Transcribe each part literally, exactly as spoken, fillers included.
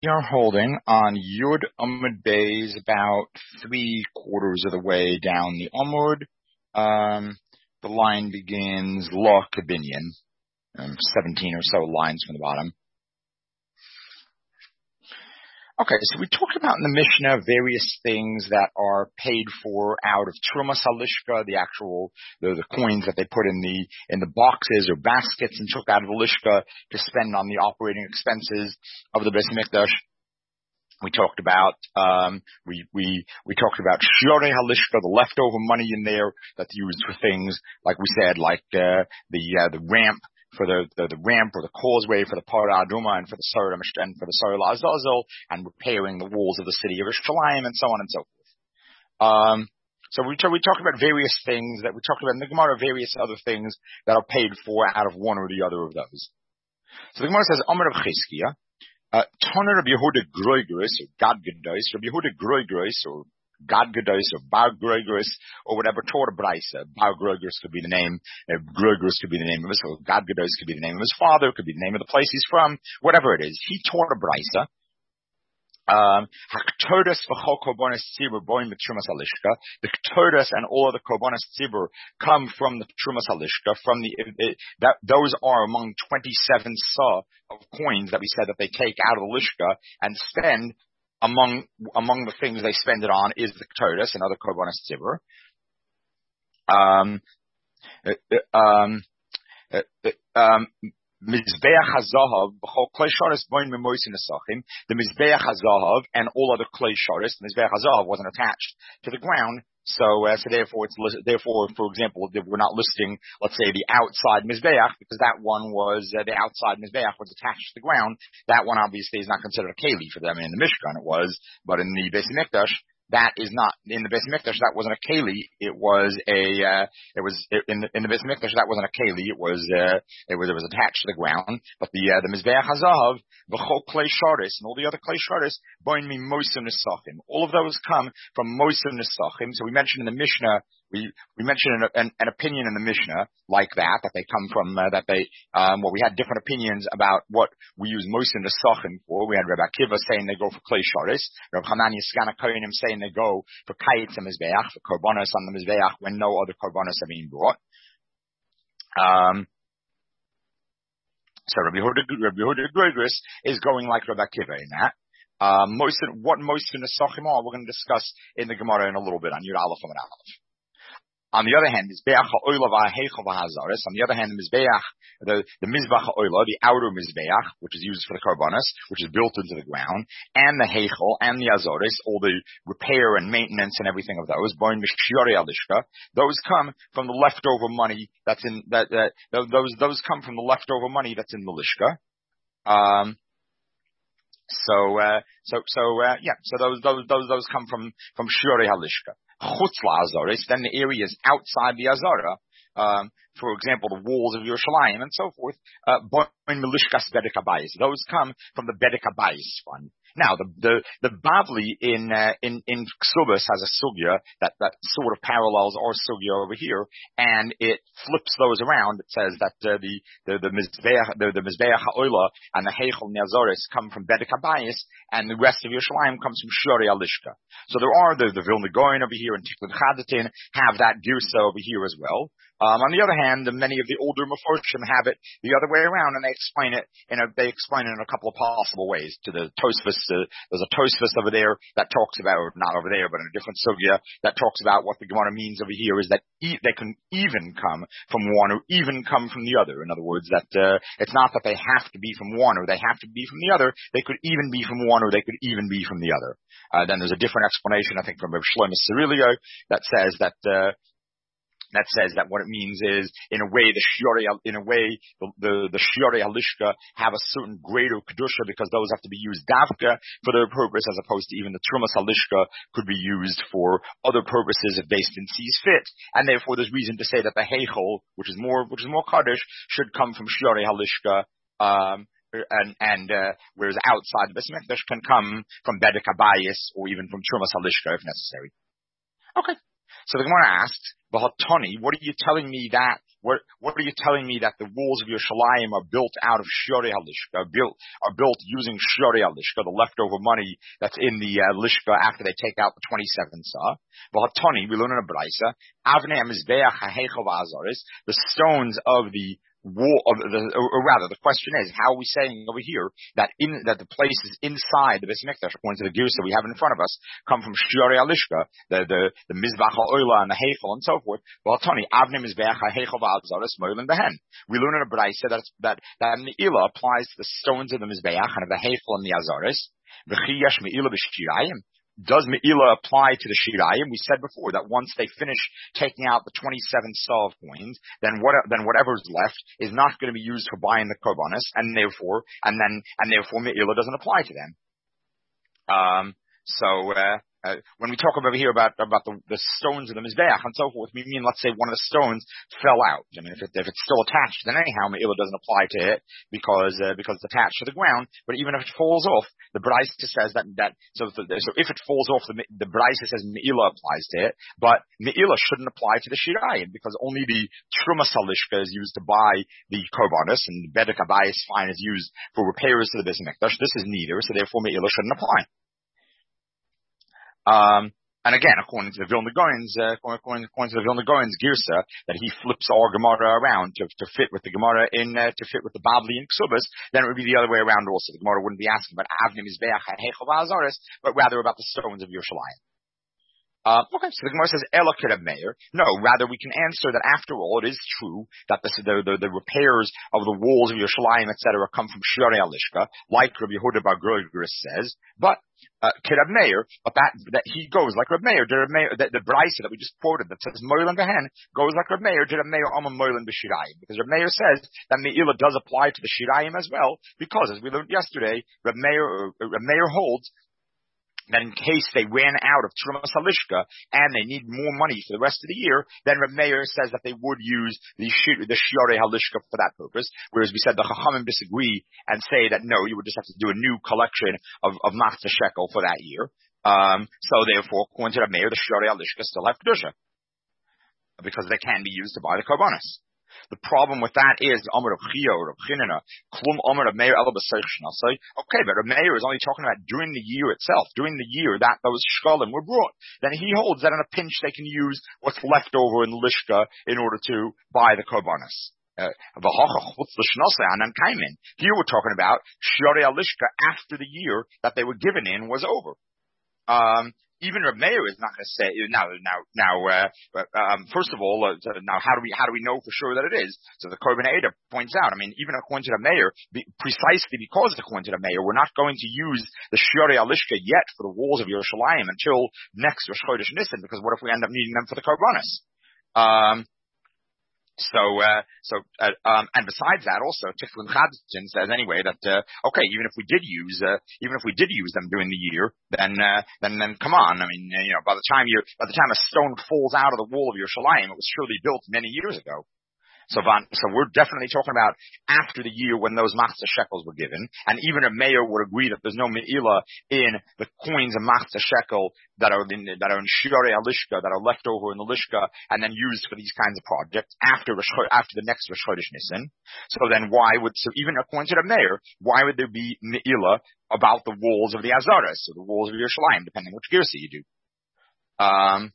We are holding on Yud Amud Beis about three quarters of the way down the Amud. Um, the line begins Lo Kabinyan, um, seventeen or so lines from the bottom. Okay, so we talked about in the Mishnah various things that are paid for out of Trumas Halishka, the actual the, the coins that they put in the in the boxes or baskets and took out of the Lishka to spend on the operating expenses of the Beis Mikdash. We talked about um, we we we talked about Shiorei Halishka, the leftover money in there that's used for things like we said, like uh, the uh, the ramp. For the, the, the ramp or the causeway for the Parah Aduma and for the Sarah and for the Sarah Azazel and repairing the walls of the city of Yerushalayim and so on and so forth. Um, so we talk, we talk about various things that we talked about in the Gemara, various other things that are paid for out of one or the other of those. So the Gemara says, Amar of Chizkiah, uh, Toner of Yehuda Groigris or Gad Gedois, or Yehuda Groigris or God Gedois or Bar Groigris or whatever taught a Braisa. Bar Groigris could be the name, uh, Groigris could be the name of his, or God Gedois could be the name of his father, could be the name of the place he's from, whatever it is. He taught a Braisa. Um, Haktodas v'chol korbanos tzibur boim b'trumas halishka. The Haktodas and all of the korbanos tzibur come from the trumas halishka. From the it, that those are among twenty-seven sa of coins that we said that they take out of the lishka and spend. Among among the things they spend it on is the Ketores and other korbanos tzibur. Um, um, um, Mizbeach hazahav b'chol klei sharis boin memoisin esachim. The Mizbeach hazahav and all other klei sharis. The Mizbeach hazahav wasn't attached to the ground. So, uh, so therefore, it's therefore, for example, we're not listing, let's say, the outside mizbeach because that one was uh, the outside mizbeach was attached to the ground. That one obviously is not considered a keli for them in the Mishkan. It was, but in the Beis Mikdash, that is not in the Beis Mikdash. That wasn't a keli. It was a. Uh, it was in the in the Beis Mikdash. That wasn't a keli. It was. Uh, it was. It was attached to the ground. But the uh, the mizbeach hazahav, v'chol klei sharis, and all the other klei sharis, boin mi mosim nesachim. All of those come from mosim nesachim. So we mentioned in the Mishnah. We we mentioned an, an, an opinion in the Mishnah like that that they come from uh, that they um well we had different opinions about what we use mosim nesachim for. We had Rabbi Akiva saying they go for klei sharis, Rabbi Hanania Skana Kohanim saying they go for kayitz and mizbeach, for korbanos on the mizbeach when no other korbanos are being brought. Um, so Rabbi Yehuda, Rabbi Yehuda Groigris is going like Rabbi Akiva in that. Um, most what most in the Sachim are we're going to discuss in the Gemara in a little bit on Yud Aleph and Aleph. On the other hand, Mizbeach ha'oila v'ha'heichel v'ha'azaris. On the other hand, the Mizbeach, the, the Mizbach ha'oila, the outer Mizbeach, which is used for the korbanos, which is built into the ground, and the heichel, and the azaris, all the repair and maintenance and everything of those, boin mishyorei alishka, those come from the leftover money that's in, that, that, those, those come from the leftover money that's in the lishka. Um, so, uh, so, so, uh, yeah, so those, those, those, those come from, from shiorei halishka. Chutz la'azaris, then the areas outside the azara, um, for example, the walls of Yerushalayim and so forth, uh, boin milishkas bedek habayis. Those come from the bedek habayis fund. Now, the the the Bavli in uh, in in Ksubas has a sugya that that sort of parallels our sugya over here, and it flips those around. It says that uh, the the the mizbeach the, the mizbeach ha'oila and the heichel neazoris come from bedek habayis, and the rest of Yerushalayim comes from shorei alishka. So there are the the Vilna Gaon over here and Tikkun Chadatin have that girsa over here as well. Um, on the other hand, many of the older Meforshim have it the other way around, and they explain it in a they explain it in a couple of possible ways. To the Tosfos, uh, there's a Tosfos over there that talks about, or not over there, but in a different sugya that talks about what the Gemara means over here is that e- they can even come from one or even come from the other. In other words, that uh, it's not that they have to be from one or they have to be from the other. They could even be from one or they could even be from the other. Uh, then there's a different explanation, I think, from Rav Shlomo Sirilio that says that. Uh, That says that what it means is, in a way, the shiorei, in a way, the the, the shiorei halishka have a certain greater kedusha because those have to be used davka for their purpose, as opposed to even the trumas halishka could be used for other purposes if Beis Din sees fit, and therefore there's reason to say that the heichel, which is more which is more kaddish, should come from shiorei halishka. Um, And, and uh, whereas outside the Beis Mikdash can come from bedek habayis or even from trumas halishka if necessary. Okay. So the Gemara asks, "V'hatani, what are you telling me that What, what are you telling me that the walls of Yerushalayim are built out of Shiorei HaLishka, are built, are built using Shiorei HaLishka, the leftover money that's in the uh, Lishka after they take out the twenty-seven sa? V'hatani, we learn in a Braisa, Avnei HaMizbeach HaHeichel V'Azaris, the stones of the wall of the, or rather, the question is, how are we saying over here that in that the places inside the Beis Mikdash, according to the Girsa we have in front of us, come from Shiorei HaLishka, the the the Mizbach HaOila and the Heichel and so forth? Well, Tony, Avnei Mizbeach HaHeichel V'Azaris Moilin Behen. We learn in a Braisa that that that Me'ilah applies to the stones of the Mizbeach and of the Heichel and the Azaris. V'chi yesh Me'ilah b'Shirayim. Does Me'ilah apply to the Shirayim? We said before that once they finish taking out the twenty-seven solve coins, then what, then whatever's left is not going to be used for buying the korbanos, and therefore, and then, and therefore Me'ilah doesn't apply to them. Um, so, uh, Uh, when we talk over here about about the, the stones of the Mizbeach and so forth, we mean, let's say one of the stones fell out. I mean, if, it, if it's still attached, then anyhow, Me'ilah doesn't apply to it because uh, because it's attached to the ground. But even if it falls off, the Braisa says that that so the, so if it falls off, the the Braisa says Me'ilah applies to it, but Me'ilah shouldn't apply to the Shirayim because only the Trumas HaLishka is used to buy the korbanos, and the Bedek Abayis fine is used for repairs to the Beis Mikdash. This is neither, so therefore Me'ilah shouldn't apply. Um, and again, according to the Vilna Gaon's, uh, according, according to the Vilna Gaon's Girsa, that he flips our Gemara around to, to fit with the Gemara in, uh, to fit with the Babli and Ksubas, then it would be the other way around also. The Gemara wouldn't be asking about Avnei Mizbeach HaHeichel V'Azaris, but rather about the stones of Yerushalayim. Uh, okay, so the Gemara says, Ela K'Reb Meir. No, rather we can answer that after all, it is true that the, the, the, the repairs of the walls of Yerushalayim, et cetera, come from Shiorei HaLishka, like Rabbi Yehuda bar Groigris says, but, uh, K'Reb Meir, but that, that he goes like Reb Meir, the, Meir, the, the Braisa that we just quoted that says Moilin Behen goes like Reb Meir, Reb Meir Amam Moilin B'Shirayim, because Reb Meir says that Me'ilah does apply to the Shirayim as well, because as we learned yesterday, Reb Meir, uh, Reb Meir holds that in case they ran out of Trumas HaLishka and they need more money for the rest of the year, then Reb Meir says that they would use the the Shiorei HaLishka for that purpose. Whereas we said the Chachamim disagree and say that no, you would just have to do a new collection of of Machzah Shekel for that year. Um, so therefore, according to Reb Meir, the Shiorei HaLishka still have kedusha because they can be used to buy the korbanos. The problem with that is Amar of Chia or of Chinina, Klum Amar of Meir Ela B'Seich Shnasai. Okay, but Reb Meir is only talking about during the year itself, during the year that those shkalim were brought. Then he holds that in a pinch they can use what's left over in the lishka in order to buy the korbanos. Uh, here we're talking about Shiorei HaLishka after the year that they were given in was over. Um, Even Reb Meir is not going to say now. Now, now. Uh, um, first of all, uh, now how do we how do we know for sure that it is? So the Korban Eder points out. I mean, even according to the Meir, be, precisely because according to the Meir, we're not going to use the Shiorei HaLishka yet for the walls of Yerushalayim until next Rosh Chodesh Nisan. Because what if we end up needing them for the korbanos? Um, So, uh, so, uh, um, and besides that, also, Tiflin Chadson says anyway that, uh, okay, even if we did use, uh, even if we did use them during the year, then, uh, then, then come on. I mean, you know, by the time you, by the time a stone falls out of the wall of Yerushalayim, it was surely built many years ago. So, so we're definitely talking about after the year when those Machzah Shekels were given, and even a mayor would agree that there's no Me'ilah in the coins of Machzah Shekel that are in, that are in Shiorei HaLishka, that are left over in the Lishka, and then used for these kinds of projects after after the next Rosh Chodesh Nisan. So then why would, so even according to the mayor, why would there be Me'ilah about the walls of the Azaras, or the walls of Yerushalayim, depending on which Girsa you do? Um,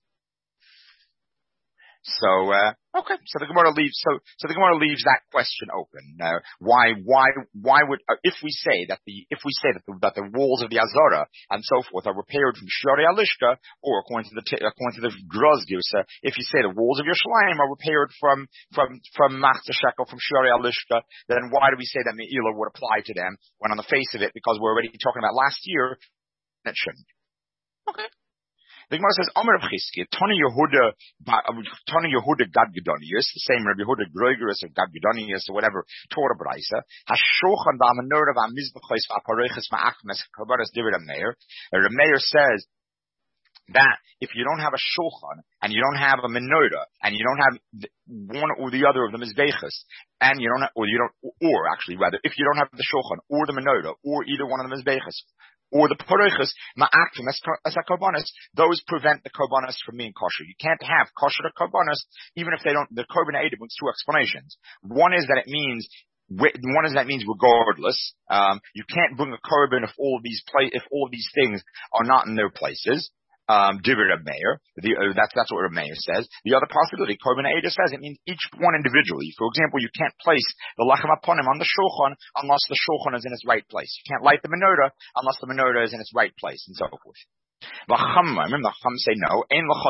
So, uh, okay, so the Gemara leaves, so, so the Gemara leaves that question open. Uh, why, why, why would, uh, if we say that the, if we say that the, that the walls of the Azara and so forth are repaired from Shiorei HaLishka, or according to the, according to the Groz Girsa, if you say the walls of Yerushalayim are repaired from, from, from Machzah Shekel, from Shiorei HaLishka, then why do we say that Me'ilah would apply to them when on the face of it, because we're already talking about last year, that shouldn't. Okay. The Gemara says, Omer of Chizkiah, Tony Yehuda, Tony Yehuda Gad Gedonius, the same Rabbi Yehuda Groigris or Gad Gedonius or whatever, Torah Braisa, Hashochan Ba'amenor of Amizbechois Va'apareches Ma'achmes Kabaras Divid Meir. Rabbi Meir says that if you don't have a shulchan and you don't have a menorah and you don't have one or the other of the mizbechas and you don't have, or you don't, or actually rather, if you don't have the shulchan or the menorah or either one of the mizbechas, or the Porochas, Ma'akvim, as a Korbanos, those prevent the Korbanos from being kosher. You can't have kosher Korbanos, even if they don't, the Korban Eidim with two explanations. One is that it means, one is that it means regardless, um, you can't bring a Korban if all of these play, if all of these things are not in their places. Um, Divir Reb Meir, the, uh, that's, that's what Reb Meir says. The other possibility, Korban Eidah says, it means each one individually. For example, you can't place the Lachem Aponim on the Shulchan unless the Shulchan is in its right place. You can't light the menorah unless the menorah is in its right place, and so forth. The Chum say no,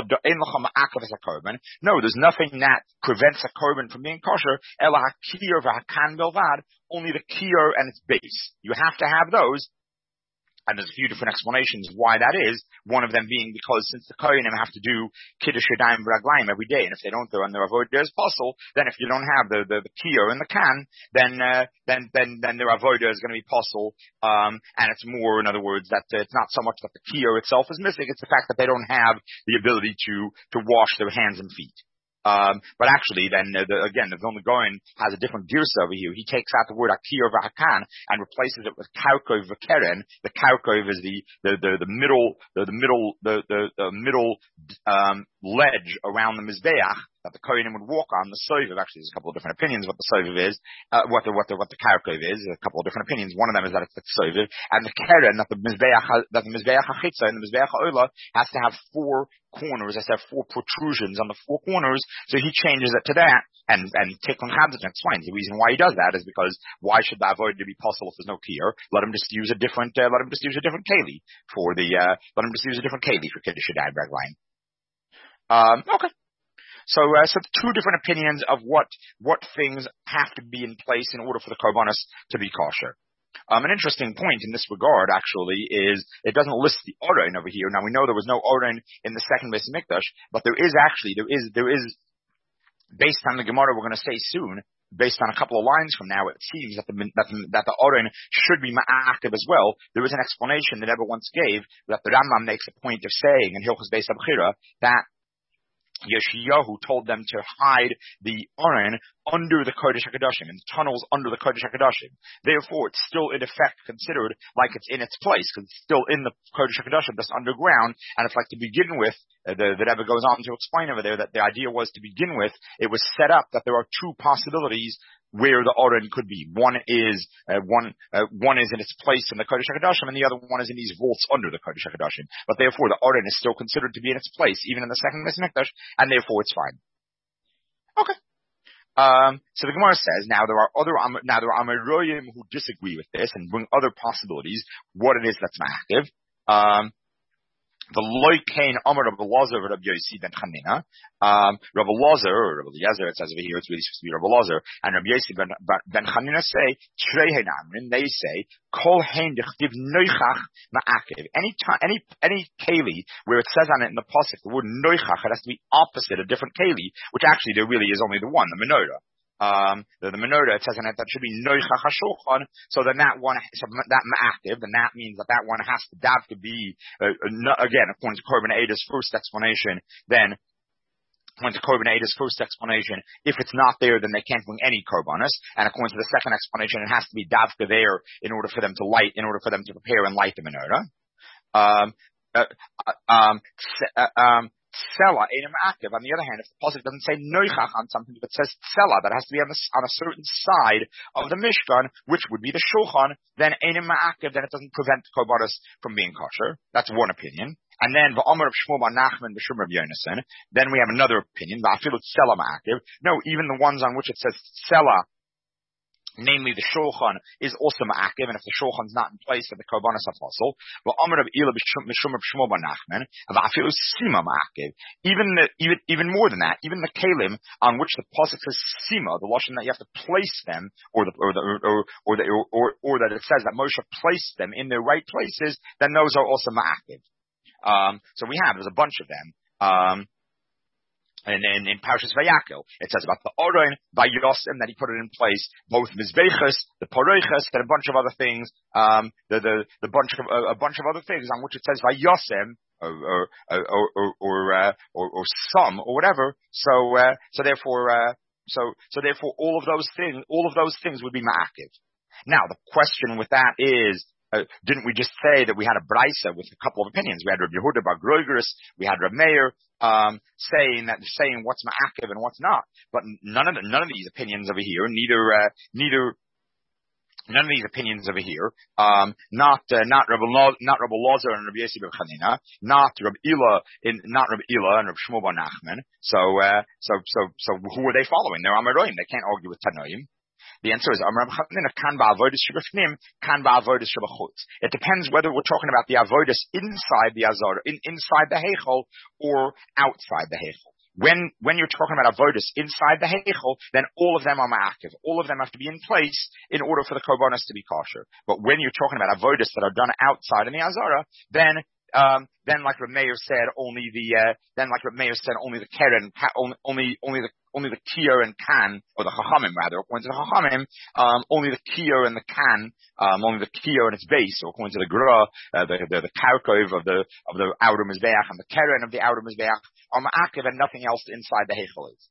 no, there's nothing that prevents a korban from being kosher, only the kiyur and its base. You have to have those. And there's a few different explanations why that is. One of them being because since the Kohanim have to do Kiddush Yadayim V'Raglayim every day, and if they don't do it on their avodah as possible, then if you don't have the the, the kiyur and the can, then uh, then then then their avodah is going to be possible. Um, and it's more, in other words, that uh, it's not so much that the kiyur itself is missing; it's the fact that they don't have the ability to to wash their hands and feet. Um, but actually, then uh, the, again, the Vilna Gaon has a different girsa over here. He takes out the word akir v'hakan and replaces it with karkov v'keren. The karkov is the the the, the middle the, the middle the the, the middle um, ledge around the mizbeach that the Kohanim would walk on. The soviv, actually, there's a couple of different opinions what the soviv is, uh, what the what the what the karkov is. A couple of different opinions. One of them is that it's the soviv, and the keren that the mizbeach that the mizbeach hachitza and the mizbeach ha'olah has to have four corners, has to have four protrusions on the four corners. So he changes it to that, and and Tikkun Chadzon explains the reason why he does that is because why should the avodah be possible if there's no kiyur? Let him just use a different, uh, let him just use a different keli for the, uh, let him just use a different keli for Kiddush Yadayim V'Raglayim. Um, okay. So, uh, so two different opinions of what what things have to be in place in order for the korbanos to be kosher. Um, an interesting point in this regard, actually, is it doesn't list the Oren over here. Now, we know there was no Oren in the second Beis Mikdash, but there is actually, there is, there is, based on the Gemara we're going to say soon, based on a couple of lines from now, it seems that the, that the, that the Oren should be ma'akev as well. There is an explanation that Rebbe once gave that the Rambam makes a point of saying in Hilchos Beis Abchira that Yeshayahu told them to hide the Oren under the Kodesh HaKadoshim, in the tunnels under the Kodesh HaKadoshim. Therefore, it's still in effect considered like it's in its place, because it's still in the Kodesh HaKadoshim, that's underground, and it's like to begin with, uh, the, the Rebbe goes on to explain over there that the idea was to begin with, it was set up that there are two possibilities where the Oren could be. One is, uh, one, uh, one is in its place in the Kodesh HaKadoshim, and the other one is in these vaults under the Kodesh HaKadoshim. But therefore, the Oren is still considered to be in its place, even in the second Beis Mikdash, and therefore it's fine. Okay. Um, so the Gemara says, now there are other, now there are Amoraim who disagree with this and bring other possibilities, what it is that's ma'akev. Um, the Loikain Amar Rabbi Lazar Rabbi Yossi ben Chanina. Um, Rabbi Lazar, or Rabbi Eliezer, it says over here, it's really supposed to be Rabbi Lazar, and Rabbi Yossi ben, ben Chanina say, Trei Amrin, they say, Kol Hein Dechtiv Noichach Ma'akev. Any time, any, any keli, where it says on it in the pasuk, the word Noichach, it has to be opposite a different keli, which actually there really is only the one, the menorah. Um, the, the menorah, it says in it that should be noichach hashulchan, so then that one, so that ma'akev, then that means that that one has to, that to be, uh, again, according to Korban Eida's first explanation, then, according to Korban Eida's first explanation, if it's not there, then they can't bring any korbanos, and according to the second explanation, it has to be davka there in order for them to light, in order for them to prepare and light the menorah. Um, uh, um, uh, um, Tsela ain't ma'akev. On the other hand, if the pasuk doesn't say noichach on something, but says tsela, that has to be on, the, on a certain side of the Mishkan, which would be the shulchan, then ain't ma'akev, then it doesn't prevent the korbanos from being kosher. That's one opinion. And then v'amar of Shmuel bar Nachman b'Shum Rav Yonasan. Then we have another opinion. V'afilu tsela ma'akev. No, even the ones on which it says tsela, namely the shulchan, is also ma'akev, and if the shulchan's not in place, then the korbanos are possible. Well, Amar of Ila b'Shum of Shmuel bar Nachman, v'afilu sima ma'akev. Even the, even, even more than that, even the kalim on which the pasuk says sima, the lashon that you have to place them, or the, or the, or, or the, or, or, or that it says that Moshe placed them in their right places, then those are also ma'akev. Um, so we have, there's a bunch of them. Um, And in, in Parshas Vayakel, it says about the Oren, Vayosim, that he put it in place, both Mizbechus, the Poroiches, and a bunch of other things, um, the, the, the bunch of, a, a bunch of other things on which it says Vayosim, or, or, or, or, or, uh, or, or some, or whatever. So, uh, so therefore, uh, so, so therefore all of those things, all of those things would be ma'akev. Now, the question with that is, uh, didn't we just say that we had a brisa with a couple of opinions? We had Rabbi Yehuda bar Groigris, we had Rabbi Meir, um, saying that, saying what's ma'akev and what's not. But none of the, none of these opinions over here, neither, uh, neither, None of these opinions over here, um, not uh, not Rabbi Lo, not Rabbi Lozer and Rabbi Yossi ben Chanina, not Rabbi Ila, in not Rabbi Ila and Rabbi Shmuel bar Nachman. So, uh, so, so, so, who are they following? They're Amoraim. They can't argue with Tanoim. The answer is Amar Chanina kan ba'avodas shebefnim, kan ba'avodas shebachutz. It depends whether we're talking about the avodas inside the azor, in, inside the heichal, or outside the heichal. When, when you're talking about avodas inside the heichal, then all of them are ma'akiv. All of them have to be in place in order for the korbanos to be kosher. But when you're talking about avodas that are done outside in the azara, then, um, then like Reb Meir said, only the, uh, then like Reb Meir said, only the keren, only, only, only the, only the kiyur and kan, or the chachamim rather, according to the chachamim, um, only the kiyur and the kan, um, only the kiyur and its base, or according to the gra, uh, the, the, the karkov of the, of the outer mizbeach and the keren of the outer mizbeach are ma'akiv and nothing else inside the heichal is.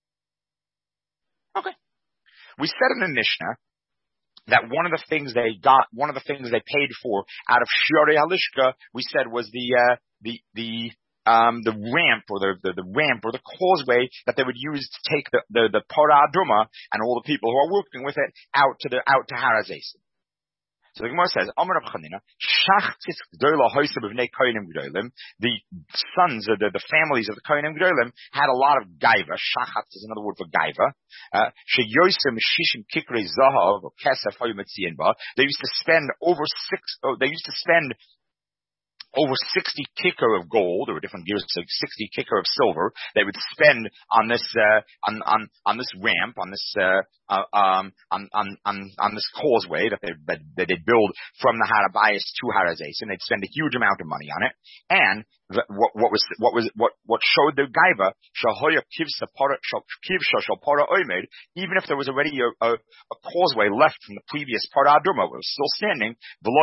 Okay. We said in the Mishnah that one of the things they got, one of the things they paid for out of Shiorei Halishka, we said was the, uh, the, the, um, the ramp or the, the, the ramp or the causeway that they would use to take the, the, the Parah Aduma and all the people who are working with it out to the, out to Har HaZeisim. So the Gemara says, Amar Rav Chanina, Shachtis Gdola Hoysa b'vnei Kohanim Gdolim, the sons of the, the families of the Kohanim Gdolim had a lot of gaiva. Shachatz is another word for gaiva. Uh, Sheyosim Shishim Kikrei Zahav, or Kesef Hoyu Metziyin Ba. They used to spend over six, oh, they used to spend over sixty kicker of gold, or different gears, so sixty kicker of silver, they would spend on this, uh, on, on, on this ramp, on this, uh, uh um, on, on, on, on this causeway that they, that, that they build from the Har HaBayis to Har HaZeisim, and they'd spend a huge amount of money on it. And the, what, what was, what was, what, what showed their gaiva, shahoya kivsa para, kivsha shal para oimed, even if there was already a, a, a causeway left from the previous Parah Aduma, it was still standing,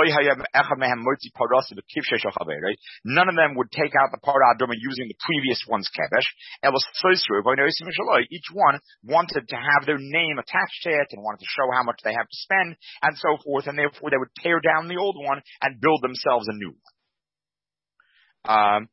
none of them would take out the Parah Aduma using the previous one's kevesh. Each one wanted to have their name attached to it and wanted to show how much they have to spend and so forth, and therefore they would tear down the old one and build themselves a new one. Um,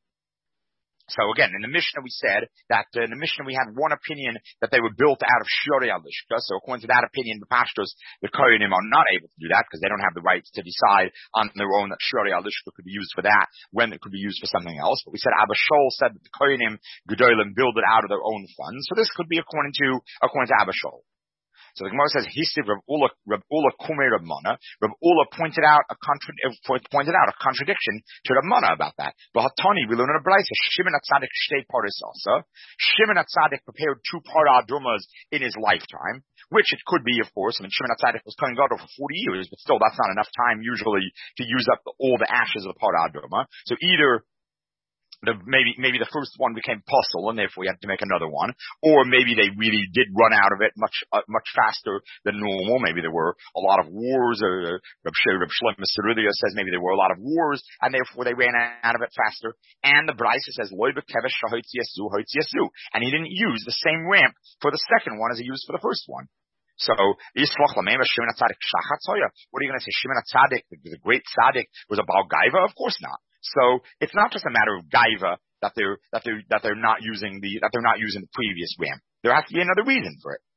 So again, in the Mishnah we said that uh, in the Mishnah we had one opinion that they were built out of Shiorei Halishka. So according to that opinion, the pastors, the Kohanim are not able to do that because they don't have the rights to decide on their own that Shiorei Halishka could be used for that when it could be used for something else. But we said Abba Shaul said that the Kohanim Gedolim build it out of their own funds. So this could be according to according to Abba Shaul. So the Gemara says, Histiv Rav Ula, Rav Ula Kumei Rav Mana. Rav Ula pointed out a contra- pointed out a contradiction to Rav Mana about that. B'hatani, we learn in a brayso, Shimon HaTzadik shtei paris also. Shimon HaTzadik prepared two Parah Adumas in his lifetime, which it could be, of course. I mean, Shimon HaTzadik was Kohen Gadol for forty years, but still that's not enough time usually to use up the, all the ashes of the Parah Aduma. So either The, maybe, maybe the first one became puzzle and therefore we had to make another one. Or maybe they really did run out of it much, uh, much faster than normal. Maybe there were a lot of wars, or Reb Shlomo Serudia says maybe there were a lot of wars and therefore they ran out of it faster. And the Brisa says, Loi bekevesh shahotzi yasu, hotzi yasu. And he didn't use the same ramp for the second one as he used for the first one. So, Yisroch Lamema, Shimon HaTzadik Shachatzoya. What are you going to say? Shimon HaTzadik, the, the great tzaddik, was a Baal Gaiva? Of course not. So it's not just a matter of gaiva that they're that they're that they're not using the that they're not using the previous ramp. There has to be another reason for it.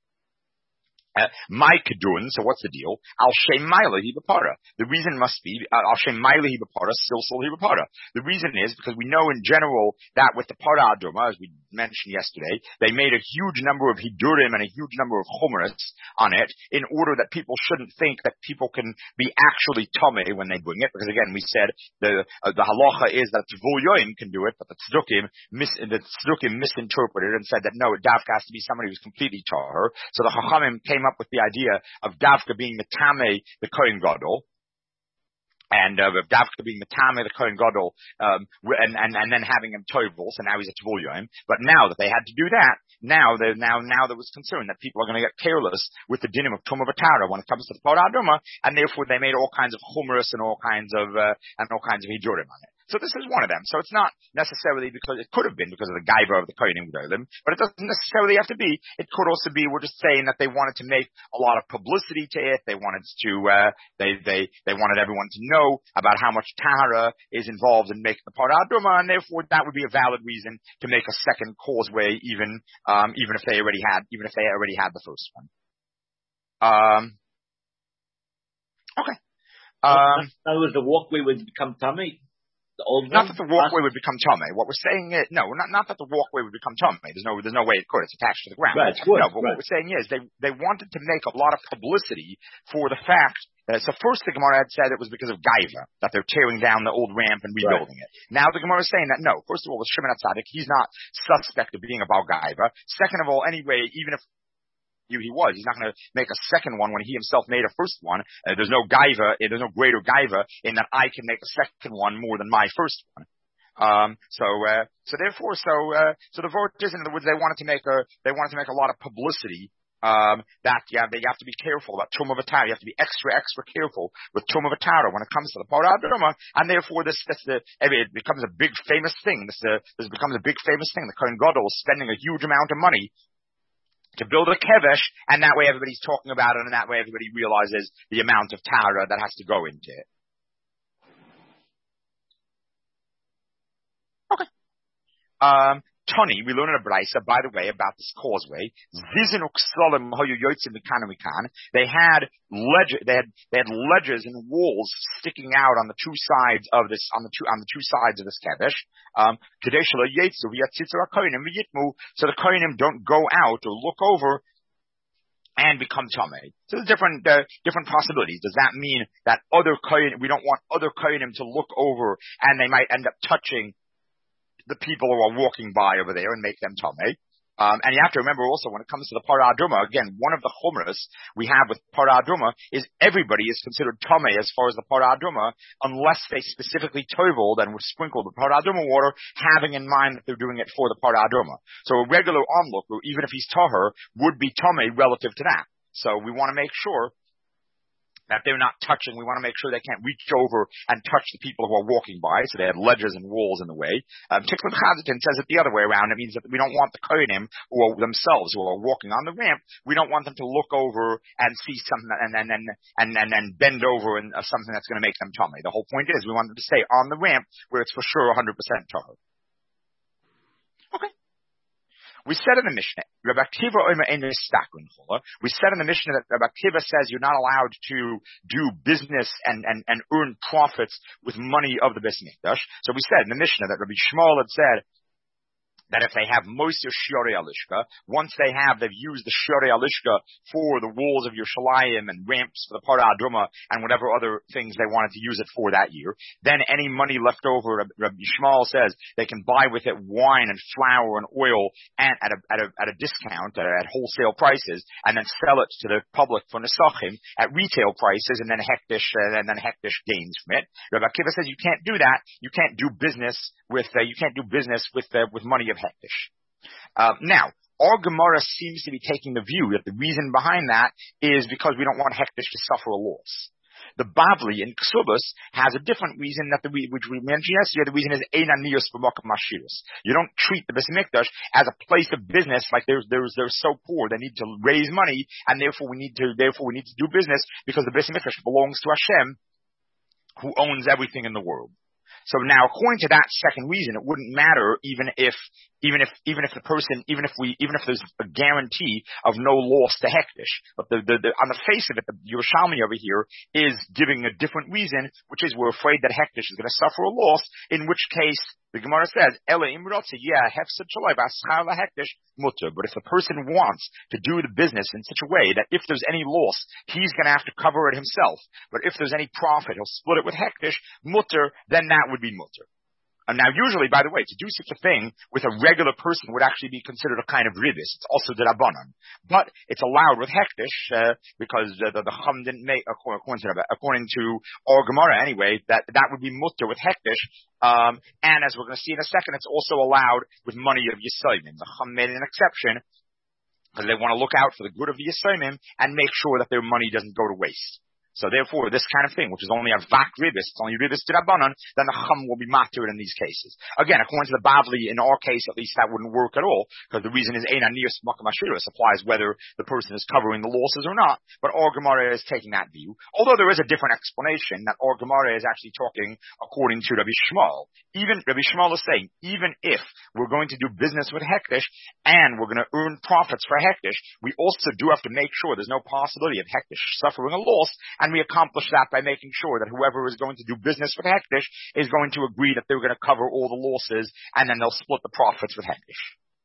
Uh, my kedun, so what's the deal? Al shem maila hi b'para. The reason must be al shem maila hi b'para, silsil hi b'para. The reason is because we know in general that with the Parah Aduma, as we mentioned yesterday, they made a huge number of hidurim and a huge number of chumras on it in order that people shouldn't think that people can be actually tameh when they bring it. Because again, we said the uh, the halacha is that Tvul Yoim can do it, but the tzdukim mis the tzdukim misinterpreted and said that no, it dafka has to be somebody who's completely tahor. So the chachamim came up with the idea of Davka being Metame, the Kohen Gadol, and uh, of Davka being Metame, the Kohen Gadol, um, and, and, and then having him Tovel, so now he's a Tvul Yoim. But now that they had to do that, now there, now, now there was concern that people are going to get careless with the dinim of Tumah V'Tara when it comes to the Parah Aduma, and therefore they made all kinds of chumras and all kinds of, uh, and all kinds of hidurim on it. So this is one of them. So it's not necessarily because, it could have been because of the gaiva of the Kohanim Gedolim, but it doesn't necessarily have to be. It could also be, we're just saying that they wanted to make a lot of publicity to it. They wanted to, uh, they, they, they wanted everyone to know about how much tahara is involved in making the Parah Aduma, and therefore that would be a valid reason to make a second causeway, even, um, even if they already had, even if they already had the first one. Um, okay. Um, in other words, the walkway would become tummy. The old not one? that the walkway would become tummy. What we're saying is, no, not, not that the walkway would become tummy. There's no, there's no way it could. It's attached to the ground. Right, it's wood, no, but right. what we're saying is they, they wanted to make a lot of publicity for the fact that, so first the Gemara had said it was because of Gaiva, that they're tearing down the old ramp and rebuilding right. it. Now the Gemara is saying that no, first of all, with Shimon HaTzadik, he's not suspect of being about Gaiva. Second of all, anyway, even if He, he was. He's not going to make a second one when he himself made a first one. Uh, there's no gaiva, there's no greater gaiva in that I can make a second one more than my first one. Um, so, uh, so therefore, so, uh, so the vote is, in other words, they wanted to make a, they wanted to make a lot of publicity, um, that, yeah, they have to be careful about Tum of Atara. You have to be extra, extra careful with Tum of Atara when it comes to the Parah Aduma, and therefore this, that's the, it becomes a big famous thing. This, uh, this becomes a big famous thing. The Kohen Gadol is spending a huge amount of money to build a kevesh, and that way everybody's talking about it, and that way everybody realizes the amount of Tara that has to go into it. Okay. Um, Tony, we learn in a brisa, by the way, about this causeway. They had ledge, they had, they had ledges and walls sticking out on the two sides of this, on the two, on the two sides of this kevesh. Um, so the kohenim don't go out or look over and become tamei. So there's different, uh, different possibilities. Does that mean that other kohenim, we don't want other kohenim to look over and they might end up touching the people who are walking by over there and make them tamei? Um, and you have to remember also when it comes to the Parah Aduma, again, one of the chumras we have with Parah Aduma is everybody is considered tamei as far as the Parah Aduma, unless they specifically toveled and were sprinkled with Parah Aduma water, having in mind that they're doing it for the Parah Aduma. So a regular onlooker, even if he's tahor, would be tamei relative to that. So we want to make sure that they're not touching. We want to make sure they can't reach over and touch the people who are walking by, so they have ledges and walls in the way. Um, Tikva Chazatin says it the other way around. It means that we don't want the kohenim who are themselves, who are walking on the ramp, we don't want them to look over and see something and then and, and, and, and bend over and uh, something that's going to make them tamei. The whole point is we want them to stay on the ramp where it's for sure one hundred percent tahor. Okay. We said in the Mishnah, Rabbi Akiva we said in the Mishnah that Rabbi Akiva says you're not allowed to do business and, and, and earn profits with money of the Beis Mikdash. So we said in the Mishnah that Rabbi Shmuel had said that if they have Moser Shiorei Alishka, once they have, they've used the Shiorei Alishka for the walls of Yerushalayim and ramps for the Parah Aduma and whatever other things they wanted to use it for that year, then any money left over, Rabbi Yishmael says, they can buy with it wine and flour and oil and at a, at a, at a discount, at, at wholesale prices, and then sell it to the public for Nesachim at retail prices, and then Hektish, uh, and then Hektish gains from it. Rabbi Akiva says you can't do that. You can't do business with, uh, you can't do business with, uh, with money of Hektish. Uh, now, our Gemara seems to be taking the view that the reason behind that is because we don't want Hektish to suffer a loss. The Bavli in Ksubas has a different reason that the, which we mentioned yesterday. The reason is Einanius b'makom mashirus. You don't treat the Beis Mikdash as a place of business like there's, there's, they're so poor. They need to raise money and therefore we need to, therefore we need to do business because the Beis Mikdash belongs to Hashem who owns everything in the world. So now, according to that second reason, it wouldn't matter even if, even if, even if the person, even if we, even if there's a guarantee of no loss to Hektish. But the, the, the, on the face of it, the Yerushalmi over here is giving a different reason, which is we're afraid that Hektish is going to suffer a loss, in which case, the Gemara says, Ela imrotzi, yeah, hefsed shalai b'aschar lahektish mutter. But if the person wants to do the business in such a way that if there's any loss, he's going to have to cover it himself. But if there's any profit, he'll split it with hektish, mutter, then that would be mutter. And now usually, by the way, to do such a thing with a regular person would actually be considered a kind of ribis. It's also the Rabbanon. But it's allowed with hektish, uh, because uh, the, the Chum didn't make, according to, according to our Gemara anyway, that, that would be mutter with hektish. Um, and as we're going to see in a second, it's also allowed with money of Yisayimim. The Chum made an exception because they want to look out for the good of the Yisayimim and make sure that their money doesn't go to waste. So therefore, this kind of thing, which is only a vak ribis, it's only ribis d'Rabbanan, then the chum will be matur in these cases. Again, according to the Bavli, in our case, at least that wouldn't work at all, because the reason is ein anius makam ashiros applies whether the person is covering the losses or not. But our Gemara is taking that view. Although there is a different explanation that our Gemara is actually talking according to Rabbi Shmuel. Even Rabbi Shmuel is saying, even if we're going to do business with hektish and we're going to earn profits for hektish, we also do have to make sure there's no possibility of hektish suffering a loss. And we accomplish that by making sure that whoever is going to do business with hektish is going to agree that they're going to cover all the losses, and then they'll split the profits with hektish.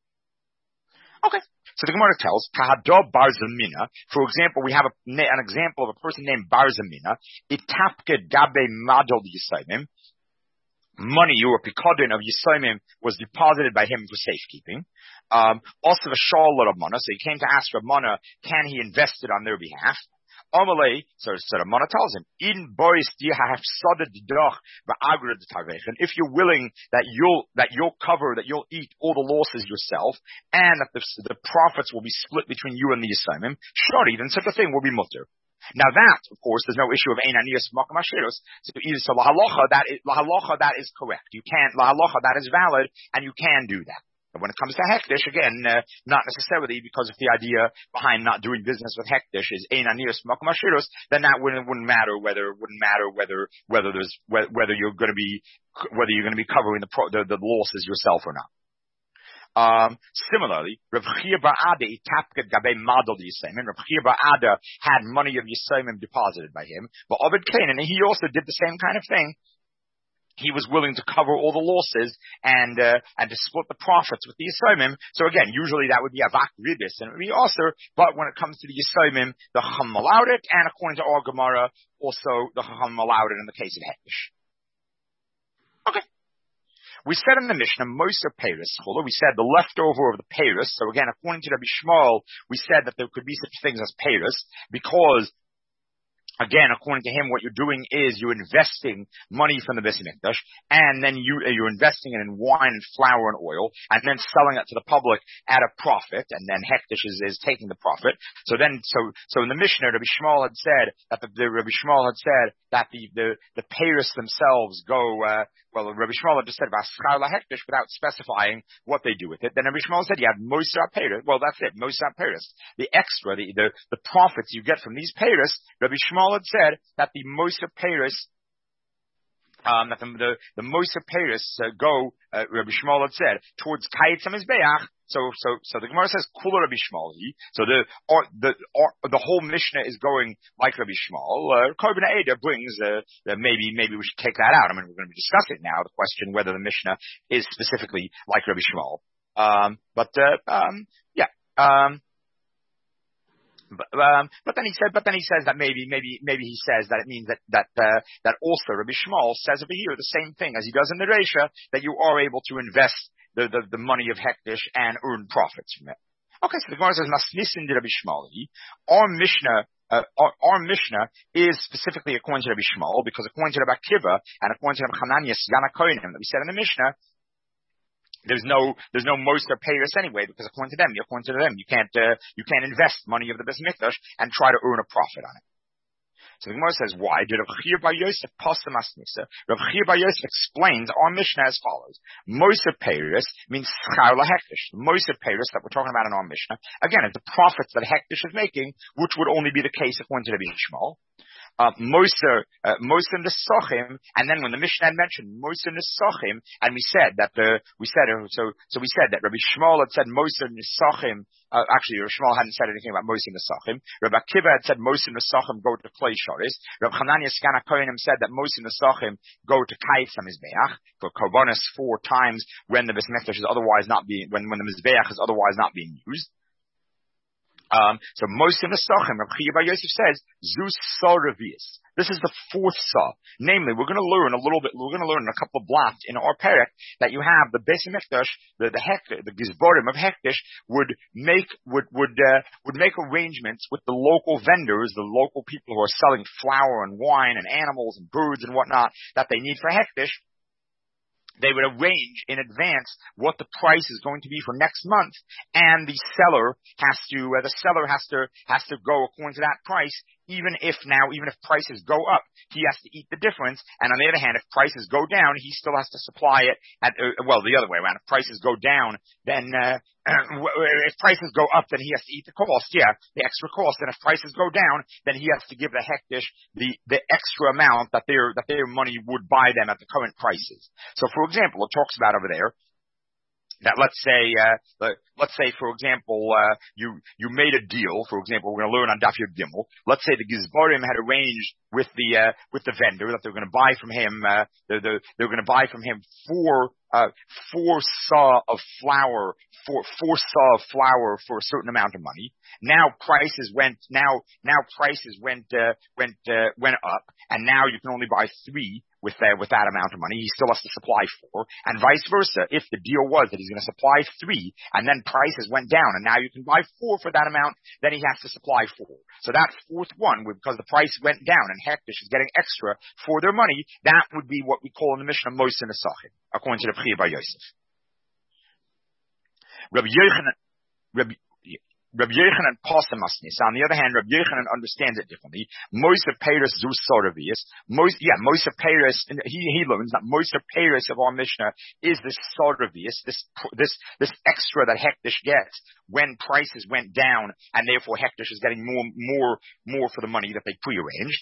Okay. So the Gemara tells, Kahado Barzamina, for example, we have a, an example of a person named Barzamina, Itapke Gabe Madol Yisayim, money or pikadon of Yisayim was deposited by him for safekeeping. Um, also the Shal Ramana, so he came to ask Ramana, can he invest it on their behalf? Amalei, so, so Ramana tells him, in boys do you have sodded doch ba'agra d'tarvechen, if you're willing that you'll, that you'll cover, that you'll eat all the losses yourself, and that the, the profits will be split between you and the Yisayim, shari, then such a thing will be mutter. Now that, of course, there's no issue of ein anius makam ashiros. So either so lahalacha, that is, lahalacha, that is correct. You can't, lahalacha, that is valid, and you can do that. But when it comes to hektish, again, uh, not necessarily, because if the idea behind not doing business with hektish is ein anius makam ashiros, then that wouldn't, wouldn't matter whether, wouldn't matter whether, whether there's, whether you're going to be, whether you're going to be covering the, pro, the, the losses yourself or not. Um, similarly, Rav Chia Ba'ada itapket gabe madol Yisayim. Rav Chia Ba'ada had money of Yisayim deposited by him, but Ovid Canaan, he also did the same kind of thing. He was willing to cover all the losses and uh, and to split the profits with the Yisayim. So again, usually that would be a vak ribis and it would be also, but when it comes to the Yisayim, the Chacham allowed it, and according to our Gemara, also the Chacham allowed it in the case of hektish. Okay. We said in the Mishnah, Moser Paris, we said the leftover of the Paris. So again, according to Rabbi Shmuel, we said that there could be such things as Paris because, again, according to him, what you're doing is you're investing money from the Beis Mikdash, and then you, you're investing it in wine and flour and oil, and then selling it to the public at a profit, and then hektish is, is taking the profit. So then, so, so in the Mishnah, Rabbi Shmuel had said that the, the Rabbi Shmuel had said that the, the, the payers themselves go, uh, well, Rabbi Shmuel had just said about schar lahektish without specifying what they do with it. Then Rabbi Shmuel said you have moser payers. Well, that's it, moser payers. The extra, the, the, the profits you get from these payers, Rabbi Shmuel had said that the moser payers, um, that the, the, the moser payers uh, go, uh, Rabbi Shmuel had said, towards kayetz hamizbeach. So, so, so the Gemara says, Kula Rabbi Shmuel. So the, or, the, or, the whole Mishnah is going like Rabbi Shmuel. Uh, Korban Eder brings, uh, uh, maybe, maybe we should take that out. I mean, we're going to be discussing now the question whether the Mishnah is specifically like Rabbi Shmuel. Um, but, uh, um, yeah, um, But, um, but then he said, but then he says that maybe, maybe, maybe he says that it means that, that, uh, that also Rabbi Shmuel says over here the same thing as he does in the Reisha, that you are able to invest the, the, the money of hektish and earn profits from it. Okay, so the Gemara says, Masnisin de Rabbi Shmuel. Our Mishnah, uh, our, our Mishnah is specifically according to Rabbi Shmuel, because according to Rabbi Akiva and according to Rabbi Hananias Yana Kohanim that we said in the Mishnah, There's no, there's no moser payers anyway, because according to them, according to them, you can't, uh, you can't invest money of the Beis Mikdash and try to earn a profit on it. So the Gemara says, why? Did Rav Chia Bar Yosef pasta masnisa? Rav Chia Bar Yosef explains our Mishnah as follows. Moser payers means schar lahektish. Moser payers that we're talking about in our Mishnah, again, is the profits that hektish is making, which would only be the case according to Rabbi Shmuel. Uh, Moser, uh, Moser Nesochim, and then when the Mishnah had mentioned Moser Nesochim, and we said that the, we said, uh, so, so we said that Rabbi Shmuel had said Moser Nesochim, uh, actually Rabbi Shmuel hadn't said anything about Moser Nesochim. Rabbi Akiva had said Moser Nesochim go to Klei Shoris. Rabbi Hananiah Skana Kohanim said that Moser Nesochim go to Kayetz HaMizbeach, for Korbanos four times when the Beis Mikdash is otherwise not being, when, when the Mizbeach is otherwise not being used. Um, so most of the Sachim, Rav Chia Bar Yosef says, Zeus Saw Revius. This is the fourth Saw. Namely, we're going to learn a little bit, we're going to learn in a couple of blocks in our Perek that you have the Beis Mikdash, the, the Hektish, the Gizborim of Hektish would make, would, would, uh, would make arrangements with the local vendors, the local people who are selling flour and wine and animals and birds and whatnot that they need for Hektish. They would arrange in advance what the price is going to be for next month, and the seller has to, uh, the seller has to, has to go according to that price even if now, even if prices go up, he has to eat the difference. And on the other hand, if prices go down, he still has to supply it at, uh, well, the other way around. If prices go down, then, uh, if prices go up, then he has to eat the cost, yeah, the extra cost. And if prices go down, then he has to give the hektish the, the extra amount that their, that their money would buy them at the current prices. So for example, it talks about over there, that let's say, uh, let's say, for example, uh, you, you made a deal. For example, we're going to learn on Daf Yud Gimel. Let's say the Gizbarim had arranged with the, uh, with the vendor that they're going to buy from him, uh, they're, they're, they're going to buy from him four, uh, four saw of flour, four, four saw of flour for a certain amount of money. Now prices went, now, now prices went, uh, went, uh, went up, and now you can only buy three with that, with that amount of money. He still has to supply four, and vice versa. If the deal was that he's going to supply three, and then prices went down, and now you can buy four for that amount, then he has to supply four. So that fourth one, because the price went down, and Hektish is getting extra for their money, that would be what we call in the Mishnah Mosin Nesachim, according to the Bechia Bar Yosef. Rabbi Yochanan, Rabbi Rabbi Yochanan Pasamasnis. On the other hand, Rabbi Yochanan understands it differently. Moisa Peiris Zu Soravius. Most, yeah, Moisa Peiris, he, he learns that Moisa Peiris of our Mishnah is this Soravius, this, this, this extra that Hektish gets when prices went down, and therefore Hektish is getting more, more, more for the money that they prearranged.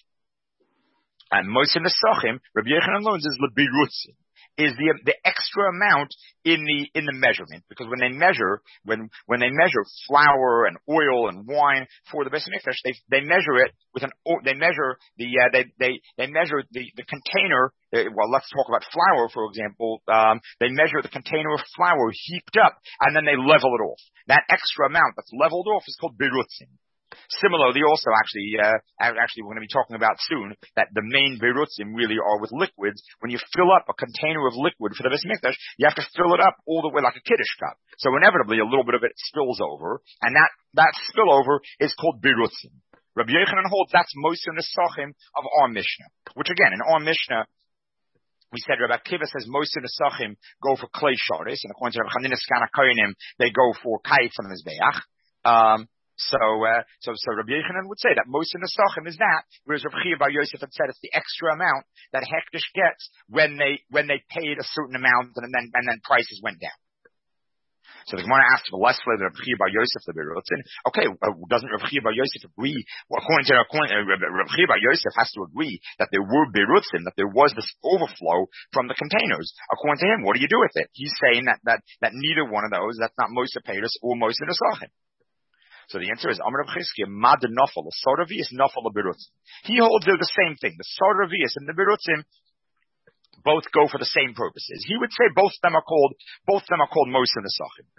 And Moisa Nesachim, Rabbi Yochanan learns is Lebirutzin. Is the the extra amount in the in the measurement, because when they measure when when they measure flour and oil and wine for the Beis Hamikdash, they they measure it with an they measure the uh, they they they measure the the container. Uh, well, let's talk about flour, for example. Um, they measure the container of flour heaped up, and then they level it off. That extra amount that's leveled off is called birutzin. Similarly, also, actually, uh, actually, we're going to be talking about soon that the main berutzim really are with liquids. When you fill up a container of liquid for the Beis Hamikdash, you have to fill it up all the way like a kiddush cup. So inevitably, a little bit of it spills over, and that that spillover is called berutzim. Rabbi Yochanan holds that's Moser Nesachim of our Mishnah, which again, in our Mishnah, we said Rabbi Akiva says Moser Nesachim go for clay shards, and according to Rabbi Chanina Skana Koyanim, they go for kayit from the Mizbeach. Um, So, uh, so, so Rabbi Yochanan would say that Moser Nesachim is that, whereas Rabbi Chia Bar Yosef had said it's the extra amount that Hektish gets when they, when they paid a certain amount and then, and then prices went down. So the Gemara asks for less flavor Rabbi Chia Bar Yosef the Berutzin. Okay, uh, doesn't Rabbi Chia Bar Yosef agree? Well, according to, according, uh, Rabbi Chia Bar Yosef has to agree that there were Berutzin, that there was this overflow from the containers. According to him, what do you do with it? He's saying that, that, that neither one of those, that's not Moser Peiros or Moser Nesachim. So the answer is Amar Rav Chizkiya Mad Nafal, the Soravius Nafal the Berutzim. He holds they're the same thing. The Soravius and the Berutzim both go for the same purposes. He would say both of them are called both of them are called Moser Nesachim.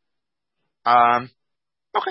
Um, okay.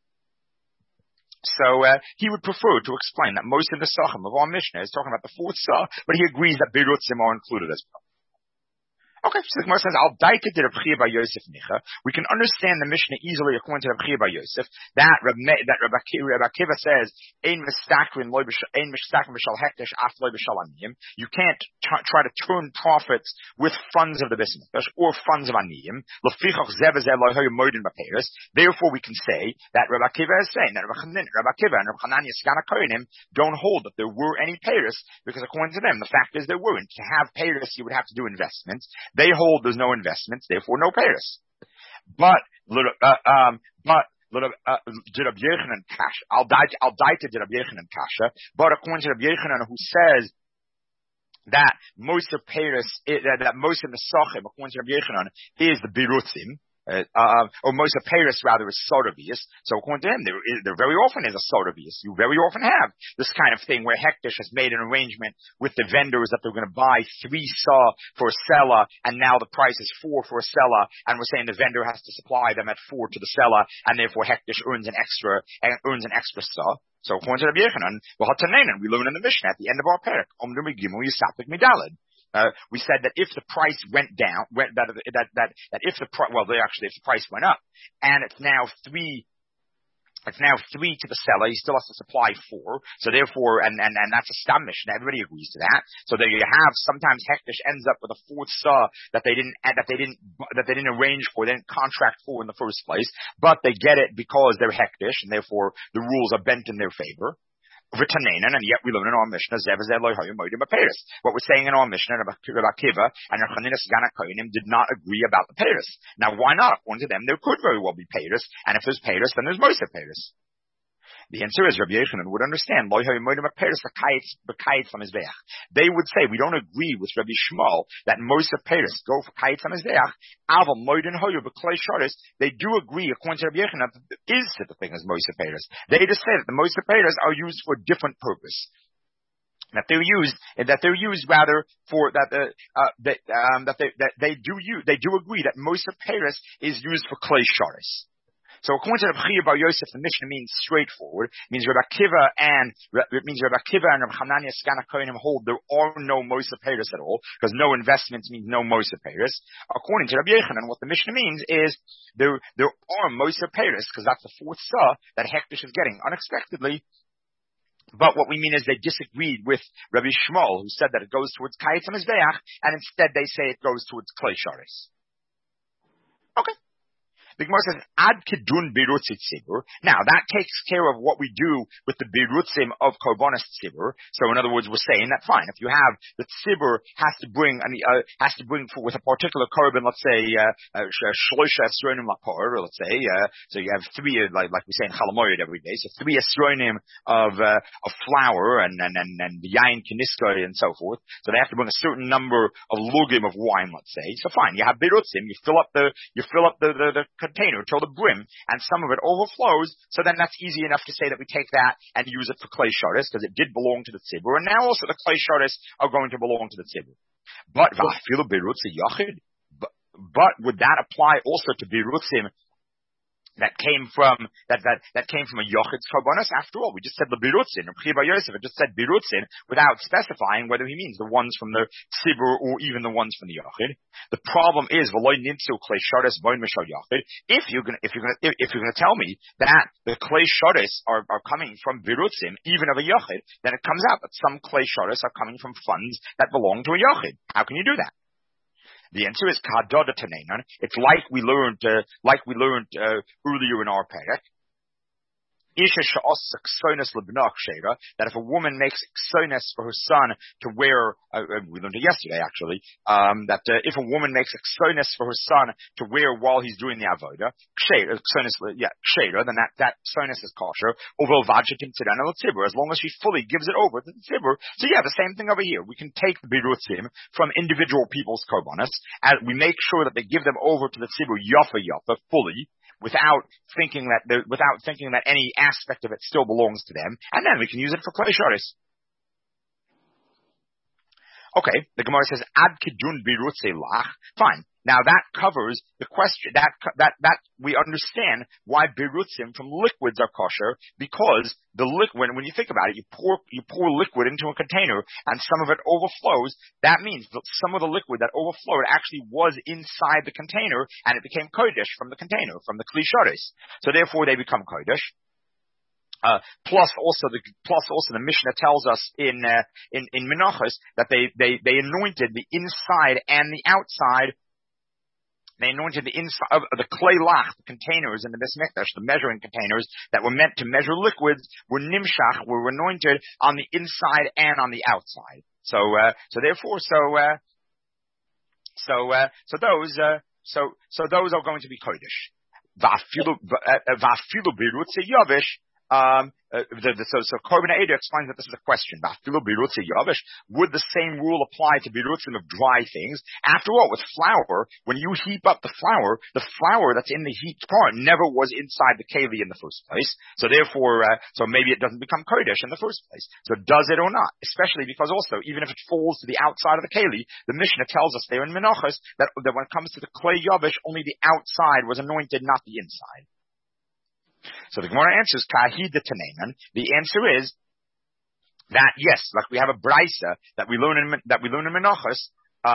So uh, he would prefer to explain that Moser Nesachim of our Mishnah is talking about the fourth saw, but he agrees that Berutzim are included as well. Okay, so the Gemara says, Al daita de Rabbi Chia Bar Yosef nicha. We can understand the Mishnah easily according to Rabbi Chia Bar Yosef. That Rabbi, that Rabbi Akiva says, Ein mistakrin loy ein mistakrin b'shal hektish af loy b'shal aniyim. You can't t- try to turn profits with funds of the Beis Hamikdash or funds of aniyim. Lefichach zev zeh lo hoy moedin b'peiros. Therefore, we can say that Rabbi Akiva is saying that Rabbi Akiva and Rabbi Hanania Skana Koyanim don't hold that there were any peiros, because according to them, the fact is there weren't. To have peiros, you would have to do investments. They hold there's no investments, therefore no payers. But, uh, um, but, uh, did Rabbi Yochanan kasha? I'll die, I'll die to Rabbi Yochanan kasha. But according to Rabbi Yochanan, who says that Moser Peiros, that Moser Nesachim, according to Rabbi Yochanan, is the Berutzim, Uh, uh, or Moser Peiros rather is Soravius. So according to him, there, there very often is a Soravius. You very often have this kind of thing where Hektish has made an arrangement with the vendors that they're going to buy three saw for a seller, and now the price is four for a seller, and we're saying the vendor has to supply them at four to the seller, and therefore Hektish earns an extra, and earns an extra saw. So according to Rabbi Yochanan, we learn in the Mishnah at the end of our parak, Omdim Gimel Yisapik Midalid. Uh, we said that if the price went down, went, that, that, that, that if the price, well, actually, if the price went up, and it's now three, it's now three to the seller, he still has to supply four, so therefore, and, and, and that's a stam mission, everybody agrees to that, so there you have, sometimes Hektish ends up with a fourth saw that they didn't, that they didn't, that they didn't arrange for, they didn't contract for in the first place, but they get it because they're Hektish, and therefore the rules are bent in their favor. V'tanenan, and yet we learn in our Mishnah, what we're saying in our Mishnah about Kiva and Chaninas Gana Kohanim did not agree about the Peiros. Now, why not? According to them, there could very well be Peiros, and if there's Peiros, then there's Moshe Peiros. The answer is Rabbi Yochanan would understand. They would say, we don't agree with Rabbi Shmuel that Moshe Peiros go for Kayetz HaMizbeach. Aval Moedin Hoyu B'Klei Sharis. They do agree, according to Rabbi Yochanan, that there is such a thing as Moshe Peiros. They just say that the Moshe Peiros are used for a different purpose. That they're used, that they're used rather for that, uh, uh, that, um, that they that they do use, they do agree that Moshe Peiros is used for Klei Sharis. So according to Rabbi Chia Bar Yosef, the Mishnah means straightforward. It means Rabbi Akiva and it means Rabbi Akiva and Rabbi Hanania Skana Kohanim hold there are no Moshe Peiros at all, because no investments means no Moshe Peiros. According to Rabbi Yochanan, what the Mishnah means is there there are Moshe Peiros, because that's the fourth saw that Hektish is getting unexpectedly. But what we mean is they disagreed with Rabbi Shmuel, who said that it goes towards Kayetz HaMizbeach, and instead they say it goes towards Klei Sharis. Okay. The Gemara says, Ad Kidun Birutzit Tzibur. Now, that takes care of what we do with the Birutzim of Korbanos Tzibur. So, in other words, we're saying that fine. If you have the Tzibur has to bring, uh, has to bring for, with a particular korban, let's say, uh, Shloisha Esronim Lakor, let's say, uh, so you have three, like, like we say in Chalamoyed every day, so three Esronim of, uh, of flour and, and, and, and the Yain Kiniska and so forth. So they have to bring a certain number of lugim of wine, let's say. So fine, you have Birutzim, you fill up the, you fill up the, the, the container till the brim, and some of it overflows, so then that's easy enough to say that we take that and use it for Klei Sharis, because it did belong to the Tzibur, and now also the Klei Sharis are going to belong to the Tzibur. But, but, but would that apply also to Birutzim that came from, that, that, that came from a Yochid's Korbanos? After all, we just said the Birutzin, or Chiba Yosef, it just said Birutzin, without specifying whether he means the ones from the Tzibur or even the ones from the Yochid. The problem is, V'loi Nimtzu Klei Sharis Boin Mishal Yochid. If you're gonna, if you're gonna, if, if you're gonna tell me that the Klei Sharis are, are coming from Birutzin, even of a Yochid, then it comes out that some Klei Sharis are coming from funds that belong to a Yochid. How can you do that? The answer is Kadoda Tanenan. It's like we learned, uh, like we learned uh, earlier in our parak. That if a woman makes ksones for her son to wear, uh, we learned it yesterday actually, um, that uh, if a woman makes ksones for her son to wear while he's doing the avoda, yeah, then that, that ksones is kosher, as long as she fully gives it over to the tzibur. So yeah, the same thing over here. We can take the birutzim from individual people's korbanos, and we make sure that they give them over to the tzibur yafa yafa fully, without thinking that there, without thinking that any aspect of it still belongs to them, and then we can use it for Klei Sharis. Okay, the Gemara says Ad Kidun Birutze Lach. Fine. Now that covers the question, that, that, that, we understand why birutzim from liquids are kosher, because the liquid, when you think about it, you pour, you pour liquid into a container and some of it overflows. That means that some of the liquid that overflowed actually was inside the container and it became kodesh from the container, from the kli sharis. So therefore they become kodesh. Uh, plus also the, plus also the Mishnah tells us in, uh, in, in Menachos that they, they, they anointed the inside and the outside. They anointed the inside of the clay lach, the containers in the Beis Mikdash, the measuring containers that were meant to measure liquids, were nimshach, were anointed on the inside and on the outside. So, uh, so therefore, so, uh, so, uh, so those, uh, so, so those are going to be kodesh. Va'afilu, va'afilu birutze yavish. Um, uh, the, the, so, so Korban Eidah explains that this is a question. Would the same rule apply to birutzim of dry things? After all, with flour, when you heap up the flour, the flour that's in the heaped part never was inside the keli in the first place. So therefore, uh, so maybe it doesn't become kodesh in the first place. So does it or not? Especially because also, even if it falls to the outside of the keli, the Mishnah tells us there in Menachos that, that when it comes to the clay yavish, only the outside was anointed, not the inside. So the Gemara answers, Kahid the Taneman. The answer is that yes, like we have a brisa that we learn in that we learn in Menachos, um,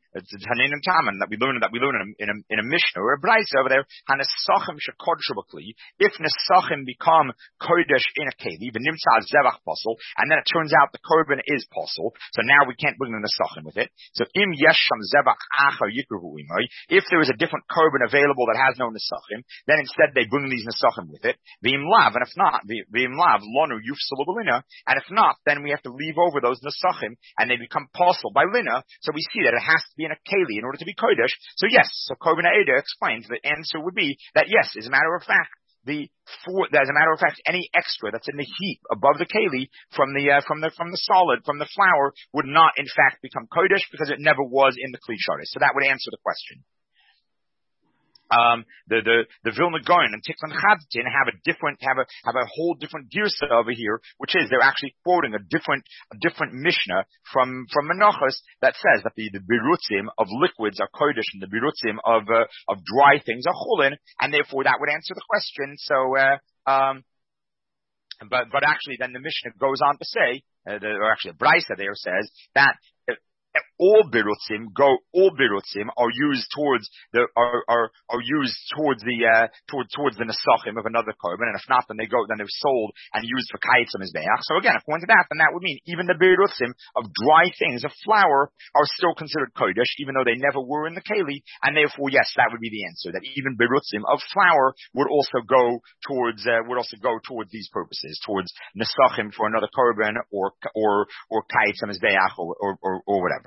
It's Hanin and Taman that we learn that we learn in a, in a, in a Mishnah or a Brisa over there. Hanesachim shekodesh b'kli. If nesachim become kodesh in a keli, v'nimtza zevach posel, and then it turns out the korban is posel, so now we can't bring the nesachim with it. So im yesh sham zevach acher yikruhu imoi. If there is a different korban available that has no nesachim, then instead they bring these nesachim with it. V'im lav, and if not, v'im lav lonu yufsalu b'lina, and if not, then we have to leave over those nesachim, and they become posel by lina. So we see that it has to be in a keli in order to be kodesh. So yes, so Korban Eder explains the answer would be that yes, as a matter of fact, the for, as a matter of fact, any extra that's in the heap above the keli from the uh, from the from the solid from the flour would not in fact become kodesh because it never was in the kli sharis. So that would answer the question. Um, the, the, the Vilna Gaon and Tikvan Chaztin have a different, have a, have a whole different girsa over here, which is they're actually quoting a different, a different Mishnah from, from Menachos that says that the, the birutzim of liquids are kodesh and the birutzim of, uh, of dry things are chulin, and therefore that would answer the question. So, uh, um, but, but actually then the Mishnah goes on to say, uh, the, or actually the Brisa there says that, uh, all birutzim go. All birutzim are used towards the are are, are used towards the uh, towards towards the nesachim of another korban, and if not, then they go then they're sold and used for kayitzim as beach. So again, if we went to that, then that would mean even the birutzim of dry things of flour are still considered kodesh, even though they never were in the keli, and therefore yes, that would be the answer. That even birutzim of flour would also go towards uh, would also go towards these purposes, towards nesachim for another korban or or or kayitzim as beach or, or or or whatever.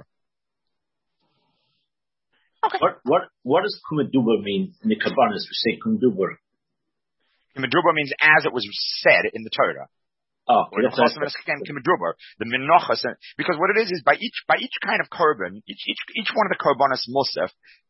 Okay. What what what does kumeduber mean in the Kabbanis? We say kumeduber. Kumeduber means as it was said in the Torah. Oh, okay. The minachas, because what it is is by each by each kind of korban, each each each one of the korbanos musaf,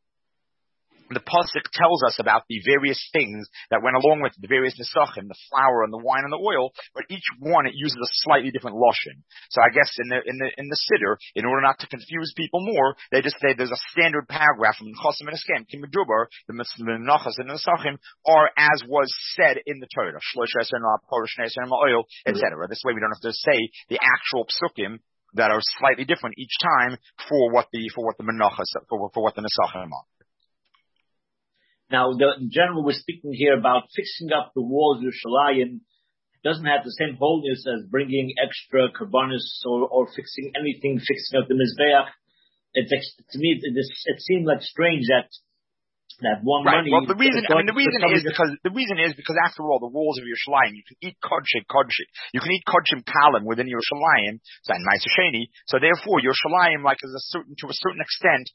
the pasuk tells us about the various things that went along with the various nesachim, the flour and the wine and the oil, but each one it uses a slightly different lashon. So I guess in the in the in the siddur, in order not to confuse people more, they just say there's a standard paragraph from Chosim and Eskem, Kimedubar, the menachas and the nesachim are as was said in the Torah, shlosh eser and porish eser and oil, et cetera. This way we don't have to say the actual psukim that are slightly different each time for what the for what the menachas for for what the nesachim are. Now, the, in general, we're speaking here about fixing up the walls of Yerushalayim. Doesn't have the same holiness as bringing extra karbanis or, or fixing anything, fixing up the mizbeach. It's, to me, it, it seemed like strange that that one right. money. Well, the reason, I mean, the reason is because the reason is because after all, the walls of Yerushalayim, you can eat kodshim, kodshim. You can eat kodshim kalim within Yerushalayim, and Ma'aseh. So therefore, Yerushalayim, like, is a certain to a certain extent.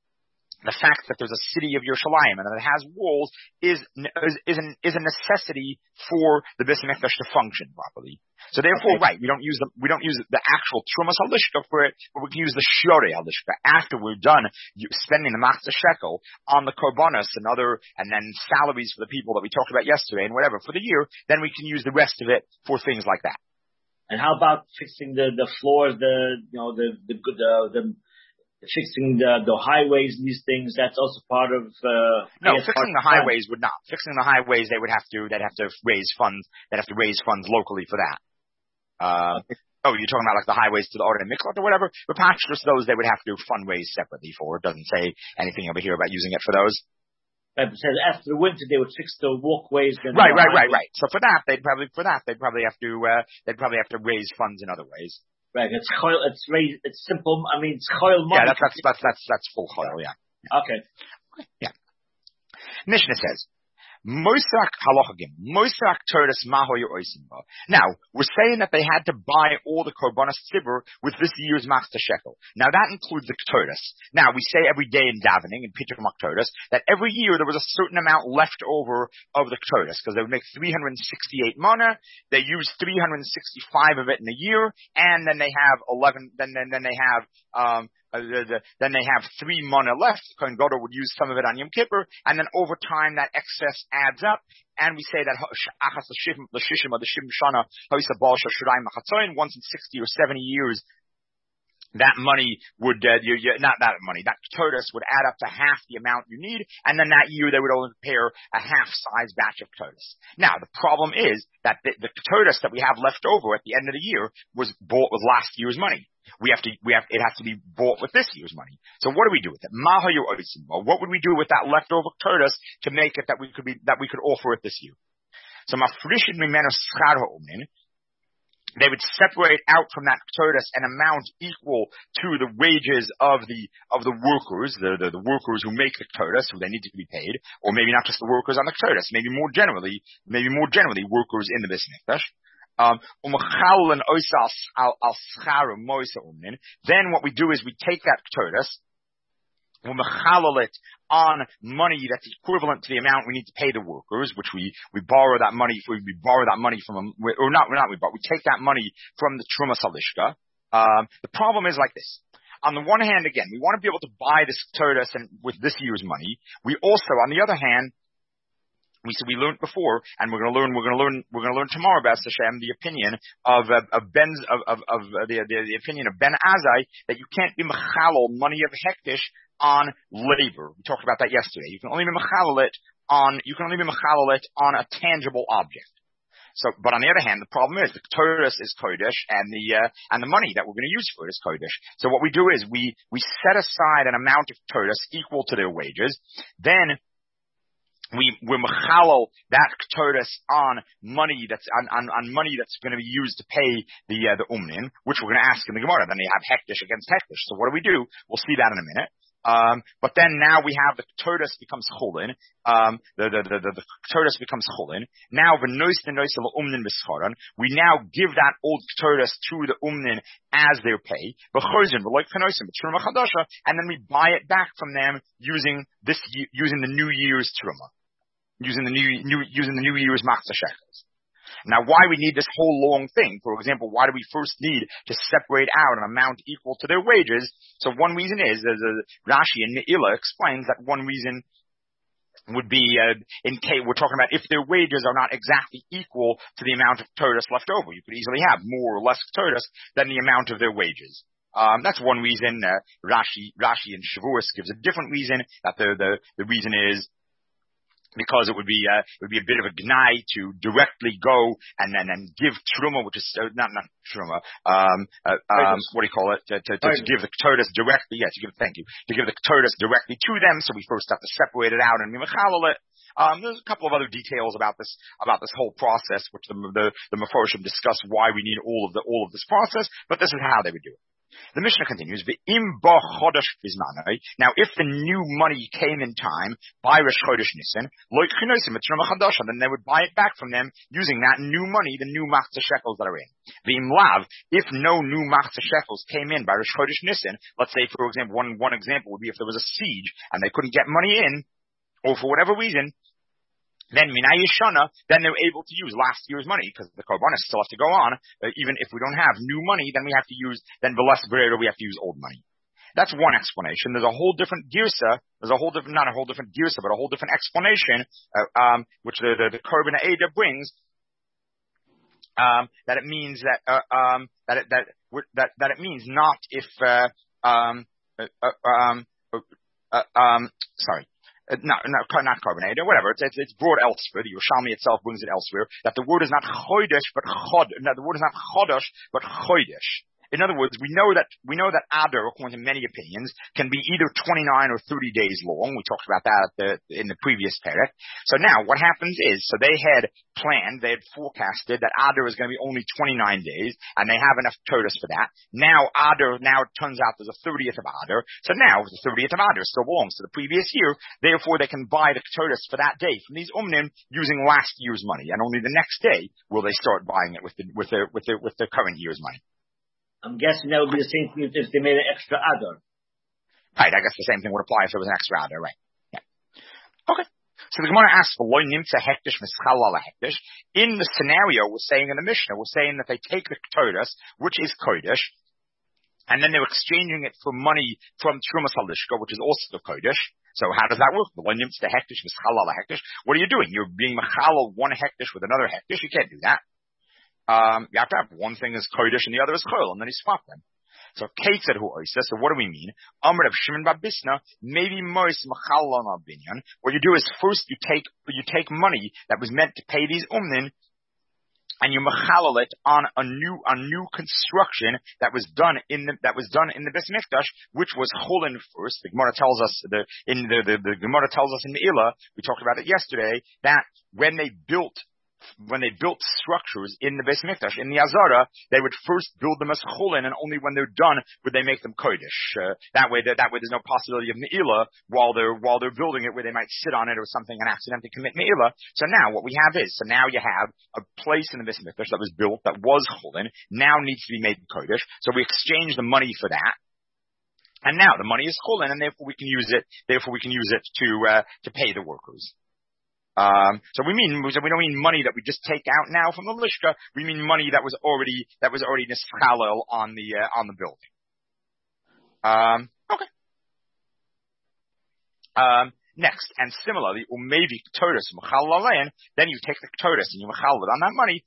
The fact that there's a city of Yerushalayim and that it has walls is is, is, an, is a necessity for the Beis Hamikdash to function properly. So therefore, okay. right, we don't use the we don't use the actual Trumas Halishka for it, but we can use the Shorei Halishka after we're done spending the Machzah shekel on the korbanos and other and then salaries for the people that we talked about yesterday and whatever for the year. Then we can use the rest of it for things like that. And how about fixing the the floors, the you know the the the, the fixing the, the highways and these things, that's also part of, uh, no, fixing the highways would not. Fixing the highways, they would have to, they'd have to raise funds, they'd have to raise funds locally for that. Uh, okay. Oh, you're talking about like the highways to the Order Miklat or whatever? But perhaps just those they would have to fundraise separately for. It doesn't say anything over here about using it for those. Right, it says after the winter they would fix the walkways. And right, the right, right, right. So for that, they'd probably, for that, they'd probably have to, uh, they'd probably have to raise funds in other ways. Right, it's choil, it's raised, it's simple. I mean, it's choil money. Yeah, that's that's that's that's, that's full choil. Yeah. Okay. Yeah. Mishnah says, Moisak halachagim, Moisak Toras mahoy oisimba. Now, we're saying that they had to buy all the korbanos tzibur with this year's Machzah shekel. Now, that includes the Toras. Now, we say every day in davening, in Pitcher Toras, that every year there was a certain amount left over of the Toras, because they would make three hundred sixty-eight mana, they use three hundred sixty-five of it in a year, and then they have eleven, then, then, then they have, um, Uh, the, the, then they have three mana left. Kohen Gadol would use some of it on Yom Kippur, and then over time that excess adds up. And we say that achas l'shishim l'shishim or the shim shana hoisa bal shashurayim machatzoyin once in sixty or seventy years. that money would, uh, you, you, not that money, that Ketores would add up to half the amount you need, and then that year they would only prepare a half-size batch of Ketores. Now, the problem is that the, the Ketores that we have left over at the end of the year was bought with last year's money. We have to, we have, it has to be bought with this year's money. So what do we do with it? What would we do with that leftover Ketores to make it that we could be, that we could offer it this year? So mafrishin mimenu schar ha'omnin, they would separate out from that Ketores an amount equal to the wages of the of the workers, the, the, the workers who make the Ketores, who they need to be paid, or maybe not just the workers on the Ketores, maybe more generally, maybe more generally workers in the Beis Mikdash. Um, then what we do is we take that Ketores, we mechalel it on money that's equivalent to the amount we need to pay the workers, which we, we borrow that money, we, we borrow that money from, or not, not we borrow, we take that money from the Truma Salishka. Um, the problem is like this. On the one hand, again, we want to be able to buy this Ketores and with this year's money. We also, on the other hand, we said we learned before, and we're going to learn. We're going to learn. We're going to learn tomorrow, B'ez Hashem, the opinion of uh, of Ben's of of, of uh, the, the the opinion of Ben Azai that you can't be mechalel money of hektish on labor. We talked about that yesterday. You can only be mechalel it on. You can only be mechalel it on a tangible object. So, but on the other hand, the problem is the Ketores is kodesh, and the uh, and the money that we're going to use for it is kodesh. So what we do is we we set aside an amount of Ketores equal to their wages, then we we mechalel that Ketores on money that's on, on, on money that's going to be used to pay the uh, the umnin, which we're going to ask in the Gemara. Then they have hektish against hektish. So what do we do? We'll see that in a minute. Um, but then now we have the Ketores becomes chulin. Um, the the the the, the Ketores becomes chulin. Now v'nois v'nois umnin b'scharan. We now give that old Ketores to the umnin as their pay. B'chozin v'loik v'noisim b'truma chadasha, and then we buy it back from them using this using the New Year's truma. Using the new, new, using the New Year's matzah shekels. Now, why we need this whole long thing? For example, why do we first need to separate out an amount equal to their wages? So one reason is, as uh, Rashi and Me'ila explains, that one reason would be, uh, in case we're talking about if their wages are not exactly equal to the amount of Ketores left over. You could easily have more or less Ketores than the amount of their wages. Um, that's one reason. Uh, Rashi, Rashi in Shavuos gives a different reason. That the the the reason is because it would be uh, it would be a bit of a gnai to directly go and then and give truma, which is uh, not not truma, um, uh, um, what do you call it? To, to, to, to give the Ketores directly, yes, yeah, to give thank you to give the Ketores directly to them. So we first have to separate it out and mimachalal it. Um, there's a couple of other details about this about this whole process, which the the, the Meforshim discuss why we need all of the all of this process, but this is how they would do it. The Mishnah continues, now if the new money came in time by Rosh Chodesh Nisan, then they would buy it back from them using that new money, the new matzah shekels that are in. If no new matzah shekels came in by Rosh Chodesh Nisan, let's say, for example, one, one example would be if there was a siege and they couldn't get money in, or for whatever reason, then Minay Yishana, then they're able to use last year's money, because the Korbanos still have to go on. Uh, even if we don't have new money, then we have to use, then Veles Brera, we have to use old money. That's one explanation. There's a whole different girsa, there's a whole different, not a whole different girsa, but a whole different explanation, uh, um, which the, the, the Korban Ada brings, um, that it means that, uh, um, that it, that, that, that it means not if, uh, um, uh, uh, um, uh, um, sorry. Uh, not, not, not carbonated, or whatever. It's, it's, it's brought elsewhere. The Yerushalmi itself brings it elsewhere. That the word is not chodesh, but chod. No, the word is not chodesh, but chodesh. In other words, we know that we know that Adar, according to many opinions, can be either twenty-nine or thirty days long. We talked about that at the, in the previous parak. So now, what happens is, so they had planned, they had forecasted that Adar is going to be only twenty-nine days, and they have enough Ketores for that. Now Adar, now it turns out there's a thirtieth of Adar. So now the thirtieth of Adar still belongs to the previous year. Therefore, they can buy the Ketores for that day from these umnim using last year's money, and only the next day will they start buying it with the with the with the with the current year's money. I'm guessing that would be the same thing if they made an extra Adar. Right, I guess the same thing would apply if there was an extra Adar, right? Yeah. Okay. So the Gemara asks for loy nimtza hektish mischal ala hektish. In the scenario we're saying in the Mishnah, we're saying that they take the Ketores, which is kodesh, and then they're exchanging it for money from Trumas Halishka, which is also kodesh. So how does that work? Loy nimtza hektish mischal ala hektish. What are you doing? You're being machal one hektish with another hektish. You can't do that. Um, you have to have one thing is kodesh and the other is chol, and then you swap them. So Kate said, "Who oisa?" So what do we mean? Amr of Shimon bar Bisna, maybe mois machalon al binyan. What you do is first you take you take money that was meant to pay these umnin, and you machalal it on a new a new construction that was done in the that was done in the Beis Mikdash, which was chulin first. The Gemara tells us the in the the, the Gemara tells us in Meila, we talked about it yesterday, that when they built when they built structures in the Beis Mikdash, in the Azara, they would first build them as chulin, and only when they're done would they make them kodesh. Uh, that way, that, that way, there's no possibility of me'ilah while they're while they're building it, where they might sit on it or something and accidentally commit me'ilah. So now, what we have is, so now you have a place in the Beis Mikdash that was built that was chulin, now needs to be made kodesh. So we exchange the money for that. And now the money is chulin, and therefore we can use it. Therefore, we can use it to uh, to pay the workers. Um, so we mean, we don't mean money that we just take out now from the lishka. We mean money that was already, that was already nischalel on the, uh, on the building. Um, okay. Um, next, and similarly, umevi ktoris mechalalayan, then you take the ktoris and you mechalal it on that money,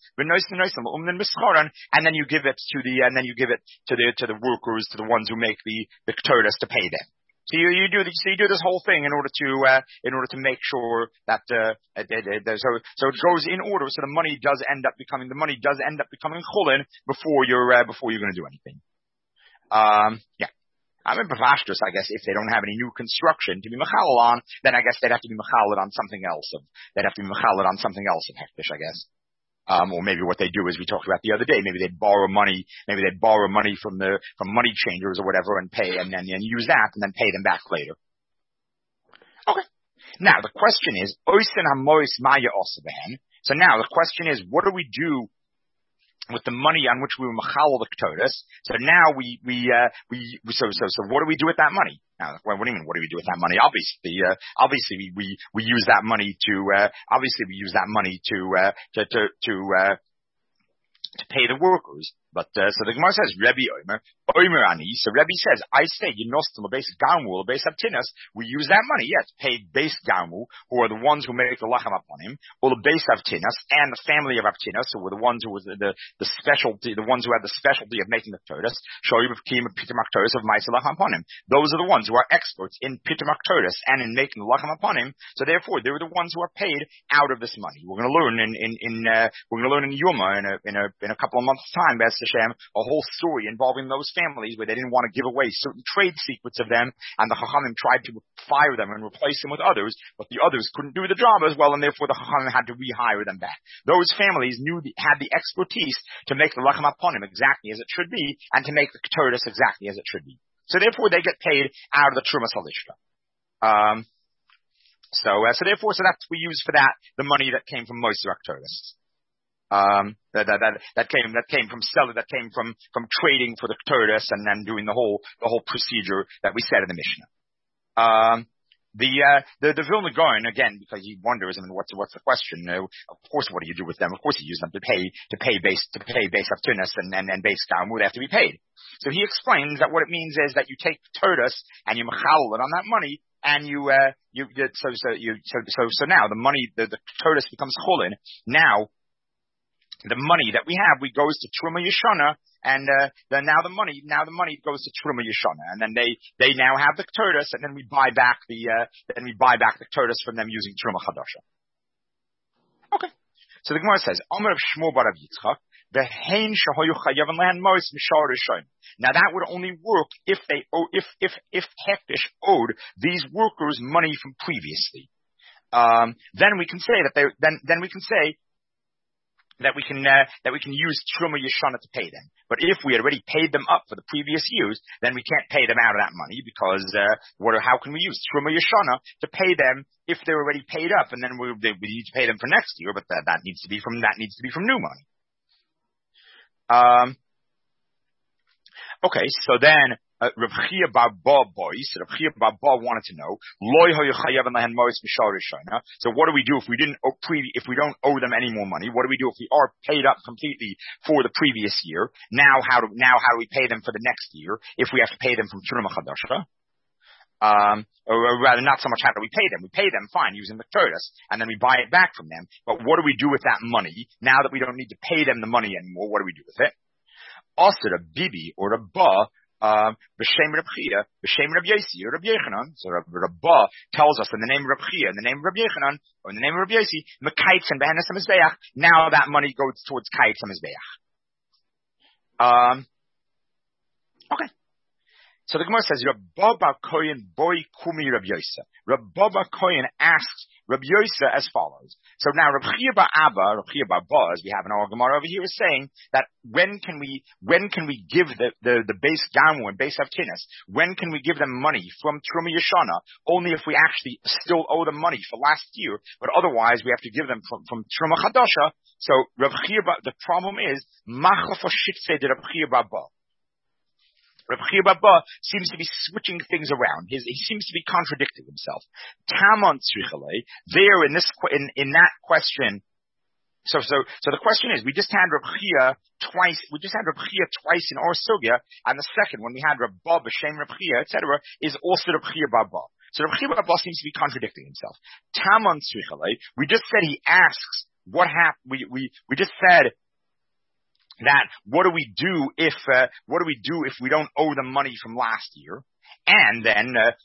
and then you give it to the, and then you give it to the, to the workers, to the ones who make the, the ktoris to pay them. So you, you do the, so you do this whole thing in order to uh, in order to make sure that uh, it, it, it, so so it goes in order. So the money does end up becoming the money does end up becoming chulin before you're uh, before you're going to do anything. Um, yeah, I mean, b'vashtus, I guess if they don't have any new construction to be mechalal on, then I guess they'd have to be mechalal on something else. Of, they'd have to be mechalal on something else of hektish, I guess. Um, or maybe what they do is we talked about the other day. Maybe they'd borrow money. Maybe they'd borrow money from the from money changers or whatever, and pay, and then and use that, and then pay them back later. Okay. Now the question is, oisen hamois maya osabehen. So now the question is, what do we do with the money on which we were mechalal the ktoris? So now we we uh, we so so so what do we do with that money? Now, what do you mean? What do we do with that money? Obviously, uh, obviously we, we we use that money to uh, obviously we use that money to uh, to to to, uh, to pay the workers. But uh, so the Gemara says, Rebbe Omer, Omer Ani. So Rebbe says, I say, Yinostim, a base Gamu, a base Abtinas. We use that money, yes, pay base Gamu, who are the ones who make the lachem upon him, or the base Abtinas, and the family of Abtinas, who were the ones who was the, the, the specialty, the ones who had the specialty of making the Torahs, Shoyim of Kim of Pitam Torahs of Maisa lachem upon him. Those are the ones who are experts in Pitam Torahs and in making the lachem upon him. So therefore, they were the ones who are paid out of this money. We're going to learn in in in uh, we're going to learn in Yuma in a in a in a couple of months' time, B'ez Hashem, a whole story involving those families where they didn't want to give away certain trade secrets of them, and the Chachamim tried to fire them and replace them with others, but the others couldn't do the job as well, and therefore the Chachamim had to rehire them back. Those families knew the, had the expertise to make the Lechem Aponim exactly as it should be, and to make the Keturis exactly as it should be. So therefore they get paid out of the Trumas Halishka. Um, so, uh, so therefore, so that's we use for that the money that came from Moser Keturis. Um, that, that, that, that came, that came from selling, that came from, from trading for the Keturis and then doing the whole, the whole procedure that we said in the Mishnah. Um, the, uh, the, the Vilna Gaon, again, because he wonders, I mean, what's, what's the question? Uh, of course, what do you do with them? Of course you use them to pay, to pay base, to pay base of Tunis and, and, and base down would have to be paid. So he explains that what it means is that you take Keturis and you mechalal it on that money, and you, uh, you, so, so, you, so, so, so now the money, the, the Keturis becomes chulin. Now, the money that we have, we goes to Truma Yeshana, and uh, then now the money, now the money goes to Truma Yeshana, and then they they now have the Keturis, and then we buy back the uh, then we buy back the Keturis from them using Truma Chadasha. Okay, so the Gemara says, Amar of Shmuel bar Rav Yitzchak, v'hein shehoyu chayav land mois mishar rishon. Now that would only work if they owe, if if if Hektish owed these workers money from previously. Um, then we can say that they then then we can say. that we can uh, that we can use Truma Yeshana to pay them. But if we had already paid them up for the previous years, then we can't pay them out of that money because uh, what? How can we use Truma Yeshana to pay them if they're already paid up, and then we, we need to pay them for next year? But that, that needs to be from that needs to be from new money. Um. Okay, so then. Uh, Rav Chia bar Ba boys, Rav Chia bar Ba wanted to know, so what do we do if we didn't owe pre, if we don't owe them any more money? What do we do if we are paid up completely for the previous year? Now how do, now how do we pay them for the next year if we have to pay them from Truma Chadasha? Um, or rather not so much how do we pay them. We pay them fine using the Keturis, and then we buy it back from them. But what do we do with that money now that we don't need to pay them the money anymore? What do we do with it? Also, a bibi or a ba, Um, B'Shem Reb Chia, B'Shem Reb Yosi, or Reb Yechanan. So Rabbah tells us in the name of Reb Chia, in the name of Reb Yechanan, or in the name of Reb Yosi, Mekaytz and Behenes HaMizbeach. Now that money goes towards Kaytz HaMizbeach. Um, okay. So the Gemara says, Rabba bar Kohen boy kumi Reb Yosa. Rabba bar Kohen asks Reb Yosa as follows. So now Reb Chia bar Abba, Reb Chia bar Ba, as we have in our Gemara over here, is saying that when can we, when can we give the, the, the base Gamu and base Avtinas, when can we give them money from Truma Yeshana? Only if we actually still owe them money for last year, but otherwise we have to give them from, from Truma Chadasha. So Reb Chia bar, the problem is, Machlaf Shitse de Reb Chia bar Ba. Reb Chia bar Ba seems to be switching things around. His, he seems to be contradicting himself. Tamon tzrichalei, there in this, in, in that question, so, so, so the question is, we just had Reb Chia twice, we just had Reb Chia twice in our sugya, and the second, when we had Reb Ba, B'Shem Reb Chia, et cetera, is also Reb Chia bar Ba. So Reb Chia bar Ba seems to be contradicting himself. Tamon tzrichalei, we just said he asks, what happened, we, we, we just said, that what do we do if uh, what do we do if we don't owe them money from last year? And then uh,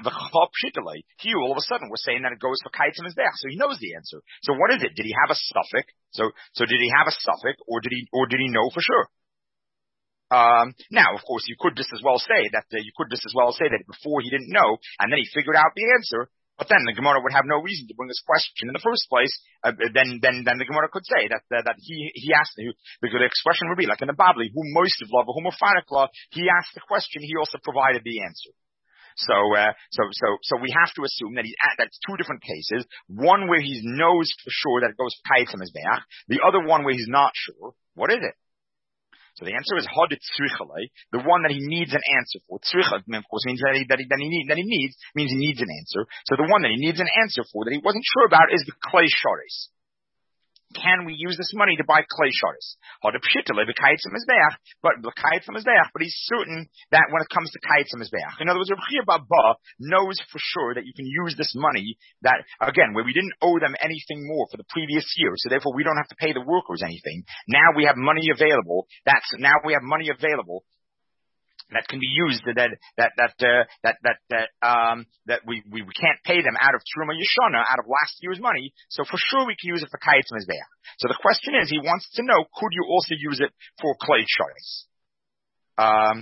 here all of a sudden we're saying that it goes for Kaytz HaMizbeach, so he knows the answer. So what is it? Did he have a suffix? So so did he have a suffix, or did he or did he know for sure? Um, now, of course, you could just as well say that uh, you could just as well say that before he didn't know, and then he figured out the answer. But then the Gemara would have no reason to bring this question in the first place. Uh, then, then, then the Gemara could say that uh, that he he asked the because the expression would be like in the Babli, who most of love, who more he asked the question, he also provided the answer. So, uh, so, so, so we have to assume that he's at, that's two different cases. One where he knows for sure that it goes Kaytz HaMizbeach. The other one where he's not sure. What is it? So the answer is Hadit Tzrichalei, the one that he needs an answer for. Tzricha, of course, means that he, that he, that he, need, that he needs, means he needs an answer. So the one that he needs an answer for that he wasn't sure about is the Klei Sharis. Can we use this money to buy Klei Sharis? Hadit Pshitale, the Kaytz HaMizbeach, but the Kaytz HaMizbeach, but he's certain that when it comes to Kaytz HaMizbeach. In other words, Reb Chia bar Ba knows for sure that you can use this money that, again, where we didn't owe them anything more for the previous year, so therefore we don't have to pay the workers anything. Now we have money available. That's, now we have money available that can be used, that that that uh, that that that um that we, we we can't pay them out of Truma Yeshana, out of last year's money. So for sure we can use it for Kaytz HaMizbeach. So the question is, he wants to know, could you also use it for Klei Sharis? Um.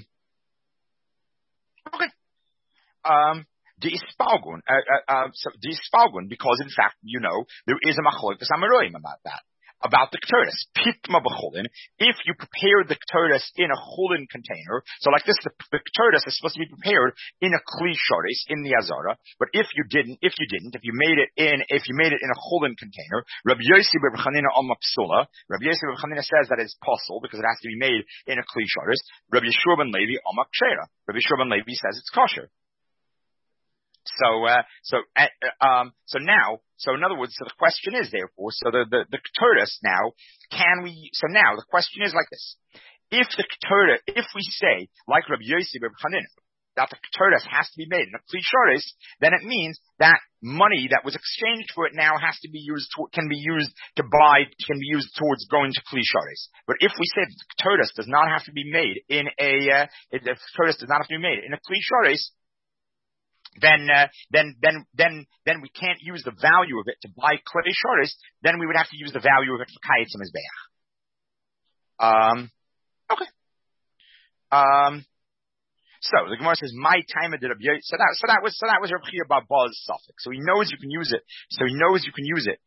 Okay. Um. The Ispalgun, uh, uh, uh, so the Ispalgun, because in fact, you know, there is a machlokes Amoraim about that. About the K'toris. Pitma b'chulin. If you prepare the K'toris in a chulin container, so like this, the, the K'toris is supposed to be prepared in a Kli Sharis, in the Azara, but if you didn't, if you didn't, if you made it in, if you made it in a chulin container, Rabbi Yosi Reb Chanina Amma Psula, Rabbi Yosi Reb Chanina says that it's possible because it has to be made in a Kli Sharis. Rabbi Yeshua ben Levi Amma Kshera. Rabbi Yeshua ben Levi says it's kosher. So, uh, so, uh, um, so now, so in other words, so the question is therefore, so the, the, the K'toris now, can we, so now the question is like this. If the K'toris, if we say, like Rabbi Yosi Reb Chanina, that the K'toris has to be made in a Kli Sharis, then it means that money that was exchanged for it now has to be used, to, can be used to buy, can be used towards going to Kli Sharis. But if we say that the K'toris does not have to be made in a, uh, if the K'toris does not have to be made in a Kli Sharis, then, uh, then, then, then, then we can't use the value of it to buy Klei Sharis. Then we would have to use the value of it for Kaytz HaMizbeach. Um, okay. Um, so the Gemara says, "My time did Rabbi Yosi." So that, so that was, so that was Reb Chia bar Ba's suffix. So he knows you can use it. So he knows you can use it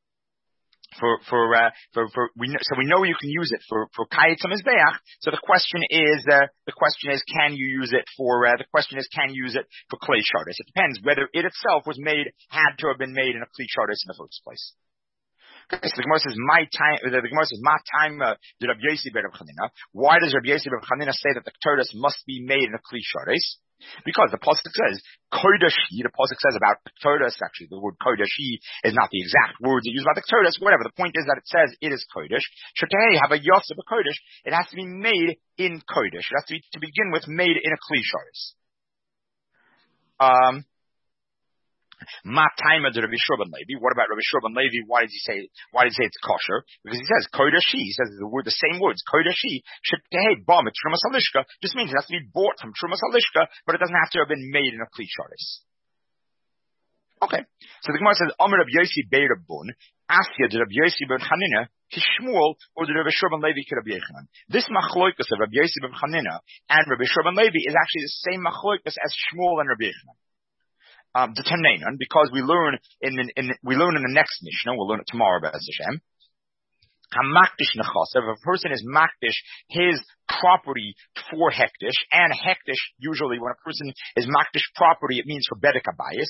for, for, uh, for, for, we know, so we know you can use it for, for Kaytz HaMizbeach. So the question is, uh, the question is, can you use it for, uh, the question is, can you use it for Klei Sharis? It depends whether it itself was made, had to have been made in a Kli Sharis in the first place. Okay, so the Gemara says, my time, the, the Gemara says, my time, uh, did Rabbi Yosi ben Reb Chanina. Why does Rabbi Yosi ben Reb Chanina say that the K'toris must be made in a Kli Sharis? Because the pasuk says Kodeshi. The pasuk says about the K'toris. Actually, the word Kodeshi is not the exact words used about the K'toris. Whatever. The point is that it says it is Kodesh. Shetei have a yosef a Kodesh. It has to be made in Kodesh. It has to be, to begin with, made in a Kli Sharis. Um. Ma taima de Rabbi Shua ben Levi. What about Rabbi Shua ben Levi? Why did he say? Why did he say it's kosher? Because he says kodeshi. He says the word, the same words. Kodeshi shekehei bam trumas halishka just means it has to be bought from trumas halishka, but it doesn't have to have been made in a kli sharis. Okay, so the Gemara says Amar Rabbi Yossi Bei Rabbun Asya de Rabbi Yossi ben Chanina Kishmuel or the Rabbi Shua ben Levi to Rabbi Yochanan. This machloikas of Rabbi Yossi ben Chanina and Rabbi Shua ben Levi is actually the same machloikas as Shmuel and Rabbi Yochanan. Um, the Tanainan, because we learn in, in, in we learn in the next Mishnah, we'll learn it tomorrow about Hashem. Hamakdish nechasa, if a person is makdish his property for hektish, and hektish usually when a person is makdish property, it means for bedek abayis.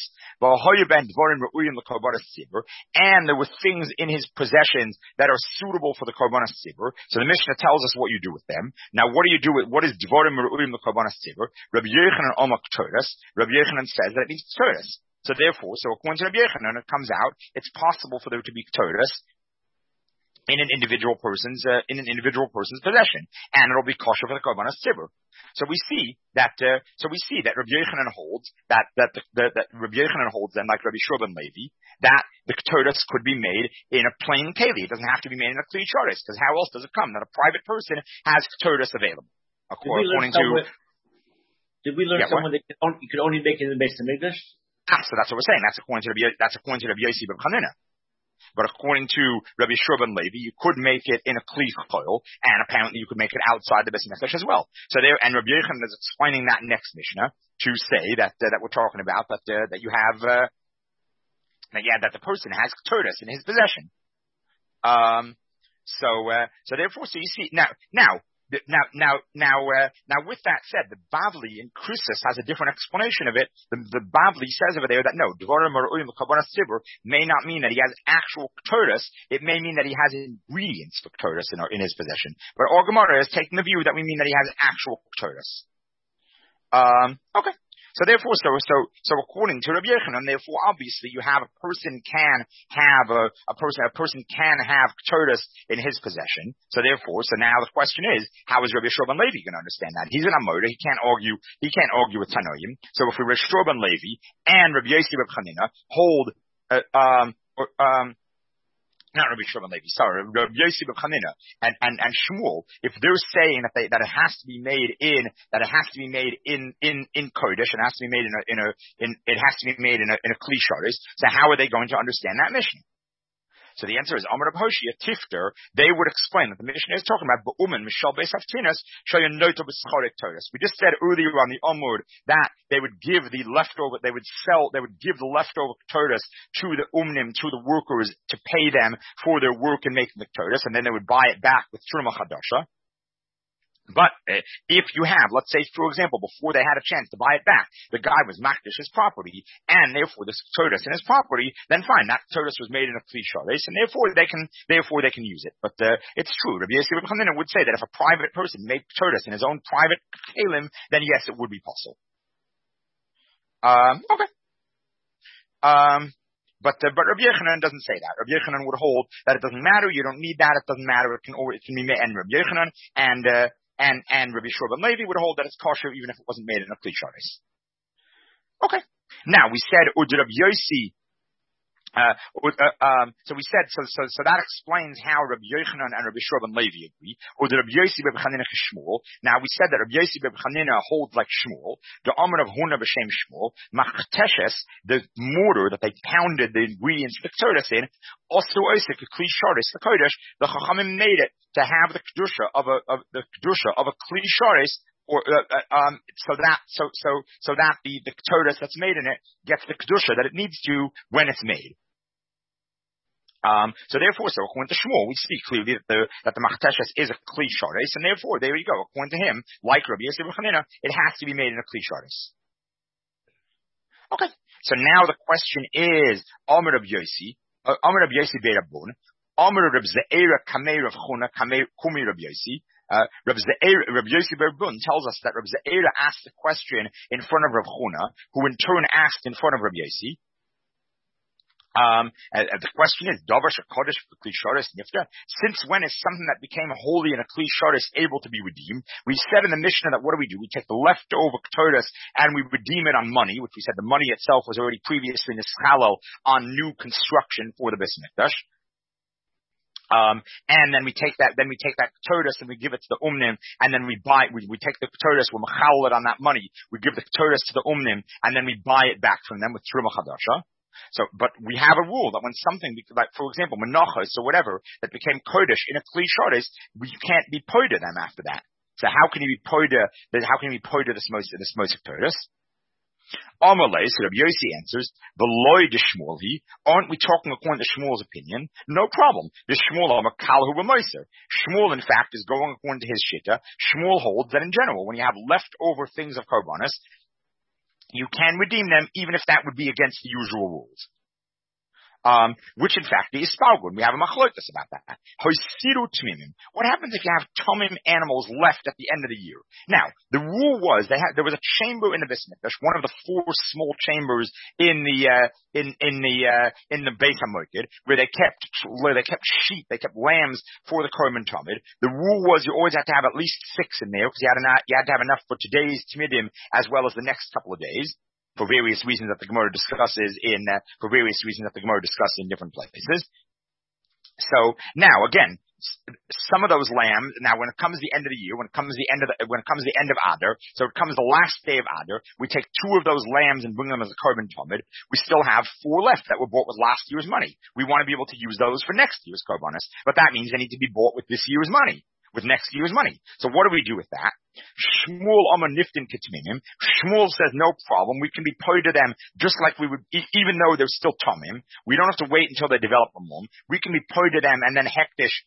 And there were things in his possessions that are suitable for the korbanos tzibur. So the Mishnah tells us what you do with them. Now, what do you do with what is dvorim re'uyim l'korbanos tzibur? Rabbi Yochanan omak toras. Rabbi Yochanan says that it means toras. So therefore, so according to Rabbi Yochanan, it comes out it's possible for there to be toras in an individual person's uh, in an individual person's possession, and it'll be kosher for the korbanos tzibur. So we see that uh, so we see that Rabbi Yochanan holds that that the, the, that Rabbi Yochanan holds then like Rabbi Shua ben Levi that the ketores could be made in a plain keli. It doesn't have to be made in a kli sharis, because how else does it come that a private person has ketores available? According to did we learn yeah, someone that you could, only, you could only make it in the Beis Hamikdash? Ah, so that's what we're saying. That's according to Rabbi, that's according to Rabbi Yossi ben Chanina. But according to Rabbi Shua ben Levi, you could make it in a kli chol, and apparently you could make it outside the Beis Hamikdash as well. So there, and Rabbi Yochanan is explaining that next Mishnah to say that uh, that we're talking about that uh, that you have uh, that yeah that the person has ketores in his possession. Um. So uh, so therefore, so you see now now. Now, now, now, uh, now. With that said, the Bavli in Krisus has a different explanation of it. The, the Bavli says over there that no, Dvorim or Uyim Korbanos Tzibur may not mean that he has actual ketores. It may mean that he has ingredients for ketores in, in his possession. But our Gemara is taking the view that we mean that he has actual ketores. Um. Okay. So therefore, so so so according to Rabbi Yochanan, therefore, obviously, you have a person can have a, a person a person can have ketores in his possession. So therefore, so now the question is, how is Rabbi Shua ben Levi going to understand that? He's an Amoda. He can't argue. He can't argue with Tanoim. So if we Rabbi Shua ben Levi and Rabbi Yossi ben Chanina hold, uh, um, or, um. Not Rabbi Shua ben Levi, sorry, Rabbi Yossi ben Chanina and, and, and Shmuel, if they're saying that they, that it has to be made in, that it has to be made in, in, in Kodesh, and it has to be made in a, in a, in, it has to be made in a, in a Kli Sharis, so how are they going to understand that Mishnah? So the answer is, Amar Reb Hoshia Tifter, they would explain that the Mishnah is talking about Ba'uman, Mishal Beis Haftinas, Shayan Noto B'Schorik Toras. We just said earlier on the Amud that they would give the leftover, they would sell, they would give the leftover Toras to the Umnim, to the workers, to pay them for their work in making the Toras, and then they would buy it back with Truma Chadasha. But uh, if you have, let's say, for example, before they had a chance to buy it back, the guy was makdish his property, and therefore this ketores in his property, then fine, that ketores was made in a kli sharis, and therefore they can, therefore they can use it. But uh, it's true. Rabbi Yossi ben Chanina would say that if a private person made ketores in his own private kelim, then yes, it would be possible. Um, okay. Um. But uh, but Rabbi Yochanan doesn't say that. Rabbi Yochanan would hold that it doesn't matter. You don't need that. It doesn't matter. It can or it can be made. And Rabbi Yochanan and uh, and and Rabbi Shua ben Levi would hold that it's kosher even if it wasn't made in a kli sharis. Okay. Now we said Ud Rabbi Yossi. Uh, uh, um, so we said, so, so, so that explains how Rabbi Yochanan and Rabbi Shua ben Levi agree, or the Rabbi Yossi ben Chanina Shmuel. Now we said that Rabbi Yossi ben Chanina holds like Shmuel, the Amar of Huna b'Shem Shmuel, Machteshes, the mortar that they pounded the ingredients of the ketores in, also Osik, a kli sharis, the Kodesh, the Chachamim made it to have the kedusha of a, of the kedusha of a kli sharis, or uh, uh, um, so that so so so that the the ketores that's made in it gets the kedusha that it needs to when it's made. Um, so therefore, so according to Shmuel, we see clearly that the that the machteshes is a kli sharis, and therefore there you go. According to him, like Rabbi Yossi ben Chanina, it has to be made in a kli sharis. Okay, so now the question is, Amar Rabbi Yossi, uh, Amar Rabbi Yossi Bei Rabbun, Amar Rabbi Ze'era Kamei Rav Chuna Kamei Kumi Rabbi Yossi. Uh, Rabbi Ze'era, Rabbi Yossi Bei Rabbun tells us that Rabbi Ze'era asked the question in front of Rav Chuna, who in turn asked in front of Rabbi Yossi. Um, and, and the question is, Davar Shakadosh Kli Sharis Nifta? Since when is something that became holy in a Kli Sharis able to be redeemed? We said in the Mishnah that what do we do? We take the leftover Ketores and we redeem it on money, which we said the money itself was already previously nischalel on new construction for the Beis Mikdash. Um, and then we take that, then we take that Ketores and we give it to the Umnim, and then we buy, we, we take the Ketores, we machal it on that money, we give the Ketores to the Umnim, and then we buy it back from them with Truma Chadasha. So, but we have a rule that when something, like for example, menachos or whatever, that became kodesh in a kli sharis, we can't be poida them after that. So how can you be poida? How can you be poida this most this most kodesh? Amalei, so Rabbi Yossi answers, the loy de Shmuel, aren't we talking according to Shmuel's opinion? No problem. The Shmuel are kalhu b'moiser. Shmuel, in fact, is going according to his shita. Shmuel holds that in general, when you have leftover things of karbanis, you can redeem them, even if that would be against the usual rules. Um, which in fact is spalgun. We have a machlokas about that. Hoisiru tmimim. What happens if you have tomim animals left at the end of the year? Now, the rule was they had, there was a chamber in the Beis Mikdash, one of the four small chambers in the, uh, in, in the, uh, in the Beit HaMoked, where they kept, where they kept sheep, they kept lambs for the Korban Tamid. The rule was you always had to have at least six in there, because you had enough, you had to have enough for today's Tmidim, as well as the next couple of days. For various reasons that the Gemara discusses in, uh, for various reasons that the Gemara discusses in different places. So, now again, some of those lambs, now when it comes the end of the year, when it comes the end of the, when it comes the end of Adar, so it comes the last day of Adar, we take two of those lambs and bring them as a Korban Tamid. We still have four left that were bought with last year's money. We want to be able to use those for next year's Korbanos, but that means they need to be bought with this year's money, with next year's money. So what do we do with that? Shmuel Amar Niftin Ketminim. Shmuel says no problem. We can be paid to them just like we would, even though they're still tomim. We don't have to wait until they develop a mum. We can be paid to them, and then Hektish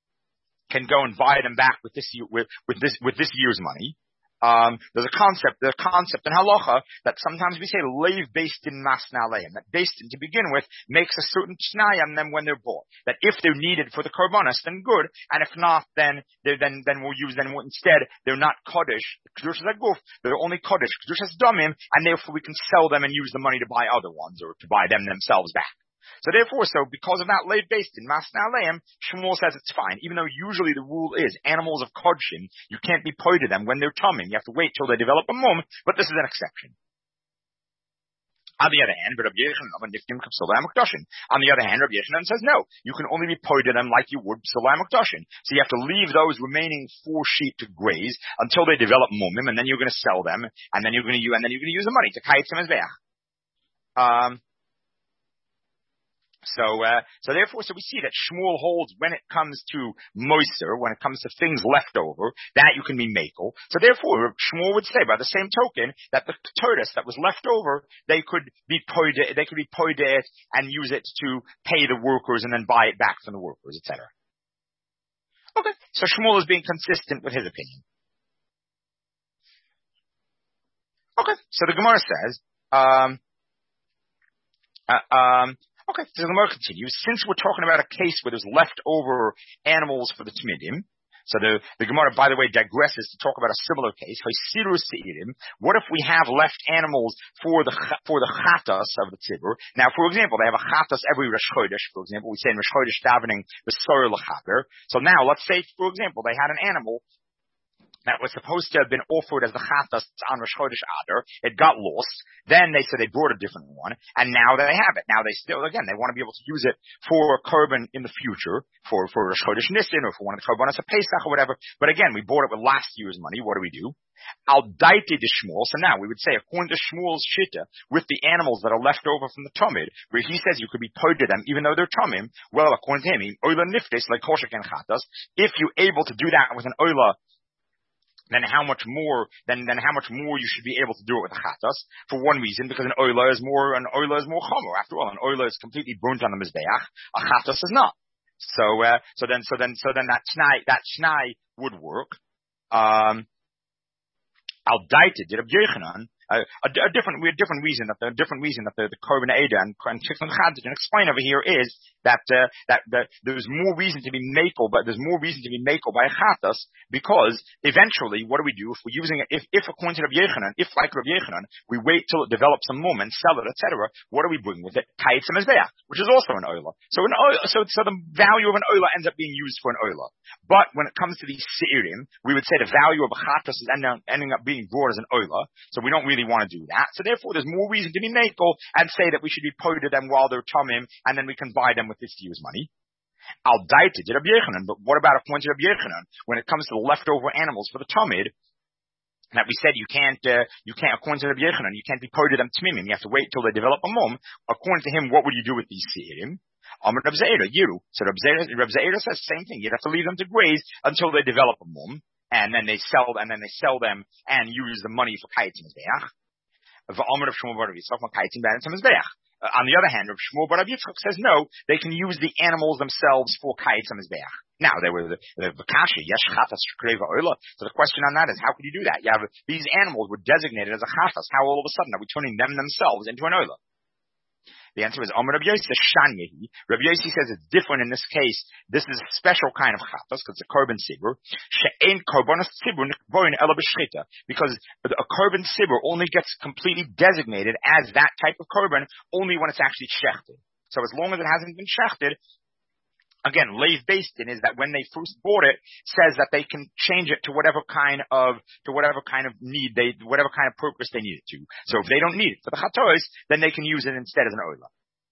can go and buy them back with this year, with, with this with this year's money. Um, there's a concept, there's a concept in halacha that sometimes we say leiv based in masna aleim, that based in to begin with makes a certain t'nai on them when they're bought. That if they're needed for the karbanos, then good, and if not, then then then we'll use them instead. They're not kaddish. Kedush is a guf. They're only kaddish. Kedush is damim, and therefore we can sell them and use the money to buy other ones or to buy them themselves back. So therefore, so because of that late based in Masna Aleim, Shmuel says it's fine, even though usually the rule is animals of Kodshin, you can't be paid to them when they're tomim. You have to wait till they develop a mum, but this is an exception. On the other hand, Rabbi Yochanan on the other hand, Rabbi Yochanan says no, you can only be paid to them like you would Psalai Mukdashin. So you have to leave those remaining four sheep to graze until they develop mumim, and then you're going to sell them, and then you're going to use, and then you're going to use the money to kayetz them as ve'ach. Um, So, uh, so therefore, so we see that Shmuel holds when it comes to moiser, when it comes to things left over, that you can be makel. So therefore, Shmuel would say, by the same token, that the tortoise that was left over, they could be poide, they could be poide it and use it to pay the workers and then buy it back from the workers, et cetera. Okay, so Shmuel is being consistent with his opinion. Okay, so the Gemara says, um, uh, um, Okay, so the Gemara continues. Since we're talking about a case where there's leftover animals for the Tmidim, so the, the Gemara, by the way, digresses to talk about a similar case. What if we have left animals for the for the chatas of the tzibur? Now, for example, they have a chatas every Rosh Chodesh. For example, we say in Rosh Chodesh davening the Sorah L'chaper. So now, let's say, for example, they had an animal that was supposed to have been offered as the chatas on Rosh Chodesh Adar. It got lost. Then they said they brought a different one, and now they have it. Now they still, again, they want to be able to use it for a korban in the future, for, for Rosh Chodesh Nisan, or for one of the korbanos of Pesach or whatever. But again, we bought it with last year's money. What do we do? Al daite de Shmuel. So now we would say, according to Shmuel's shita, with the animals that are left over from the Tomid, where he says you could be paid to them even though they're Tomim, well, according to him, oila niftes, like koshek and chatas, if you're able to do that with an oila, then how much more, then, then how much more you should be able to do it with a chatas? For one reason, because an oila is more, an oila is more chomer. After all, an oila is completely burnt on the mizbeach. A chatas is not. So, uh, so then, so then, so then that shnai, that shnai would work. Um, Al daita did Rabbi Yochanan. a, a, a different, we a different reason that the different reason that the, the Korban Eda and and Chiklin Chadjan explain over here is that uh, that that there's more reason to be makel, but there's more reason to be makel by a chatas because eventually, what do we do if we're using it? If if according to Rabbi Yechanan, if like Rabbi Yechanan, we wait till it develops a moment, sell it, et cetera. What do we bring with it? Kayetz mezbeach, which is also an oila. So an oila, so so the value of an oila ends up being used for an oila. But when it comes to these seirim, we would say the value of a chatas is ending, ending up being brought as an oila. So we don't really want to do that. So therefore, there's more reason to be makel and say that we should be poted them while they're tamim, and then we can buy them with this to use money. Al daita did Rabbi Yechanan, but what about according to Rabbi Yechanan when it comes to the leftover animals for the tamid? That we said you can't, uh, you can't, according to Rabbi Yechanan, you can't be poted them tmimim. You have to wait till they develop a mum. According to him, what would you do with these seirim? Amar Reb Zeira, Yiru. So Reb Zeira, Reb Zeira says the same thing. You'd have to leave them to graze until they develop a mum, and then they sell, and then they sell them and use the money for kayetz mizbeach. V'amar of Shmuel bar Rav Yitzchak kayetz mizbeach. On the other hand, Rav Shmuel bar Rav Yitzchak says no, they can use the animals themselves for kayetz mizbeach. Now, there were the, the, the kasha, yesh chatas kreva oila. So the question on that is, how could you do that? You have, these animals were designated as a chatas. How all of a sudden are we turning them themselves into an oila? The answer is, Omer Rabbi Yossi, Shanyehi. Rabbi Yossi says it's different in this case. This is a special kind of chatas, because it's a korban sibur. She'ein korbanos sibur nikboin ela b'shchita. Because a korban sibur only gets completely designated as that type of korban only when it's actually shechted. So as long as it hasn't been shechted, again, Leiv Beistin is that when they first bought it, says that they can change it to whatever kind of, to whatever kind of need they, whatever kind of purpose they need it to. So if they don't need it for the chatos, then they can use it instead as an oila.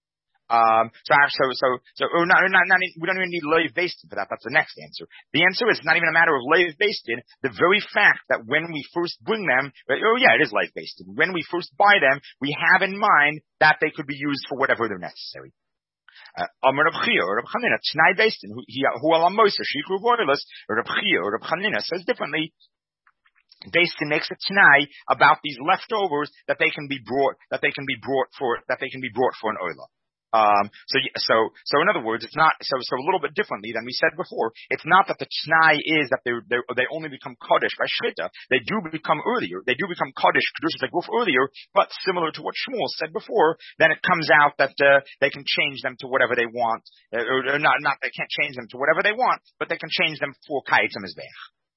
Um, so, so, so, so, or not, not, not, we don't even need Leiv Beistin for that. That's the next answer. The answer is not even a matter of Leiv Beistin. The very fact that when we first bring them, oh yeah, it is Leiv Beistin. When we first buy them, we have in mind that they could be used for whatever they're necessary. Amar Reb Chia or Reb Chanina, Tnai Beistin, who alam Moser, Shikru Voilis, Reb Chia or Reb Chanina says differently. Beistin makes a Tnai about these leftovers that they can be brought, that they can be brought for, that they can be brought for an oila. Um, so, so, so in other words, it's not, so, so a little bit differently than we said before. It's not that the Tnai is that they they only become Kaddish by Shchita. They do become earlier. They do become Kaddish, Kedusha Teguf earlier, but similar to what Shmuel said before, then it comes out that, uh, they can change them to whatever they want, uh, or, or not, not, they can't change them to whatever they want, but they can change them for Kayetz Mizbeach.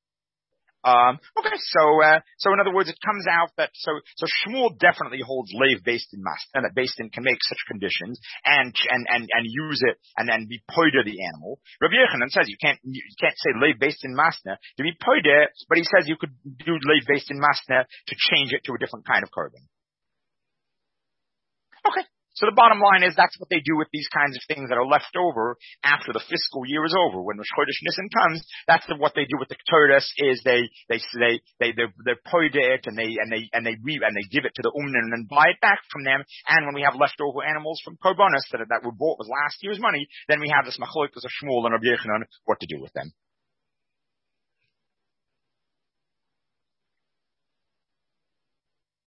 Um, okay, so, uh, so in other words, it comes out that, so, so Shmuel definitely holds Leiv based in Mas, and that based in can make such conditions, and, and, and, and use it, and then be poida the animal. Rabbi Yechanan says you can't, you can't say Leiv based in Masna to be poida, but he says you could do Leiv based in Masna to change it to a different kind of korban. Okay. So the bottom line is that's what they do with these kinds of things that are left over after the fiscal year is over. When Rosh Chodesh Nisan comes, that's the, what they do with the Torah is they they they they they they poida it and they and they and they re, and they give it to the umnin and then buy it back from them. And when we have leftover animals from korbanos that that were bought with last year's money, then we have this machlokes of Shmuel and Rabbi Yechanan what to do with them.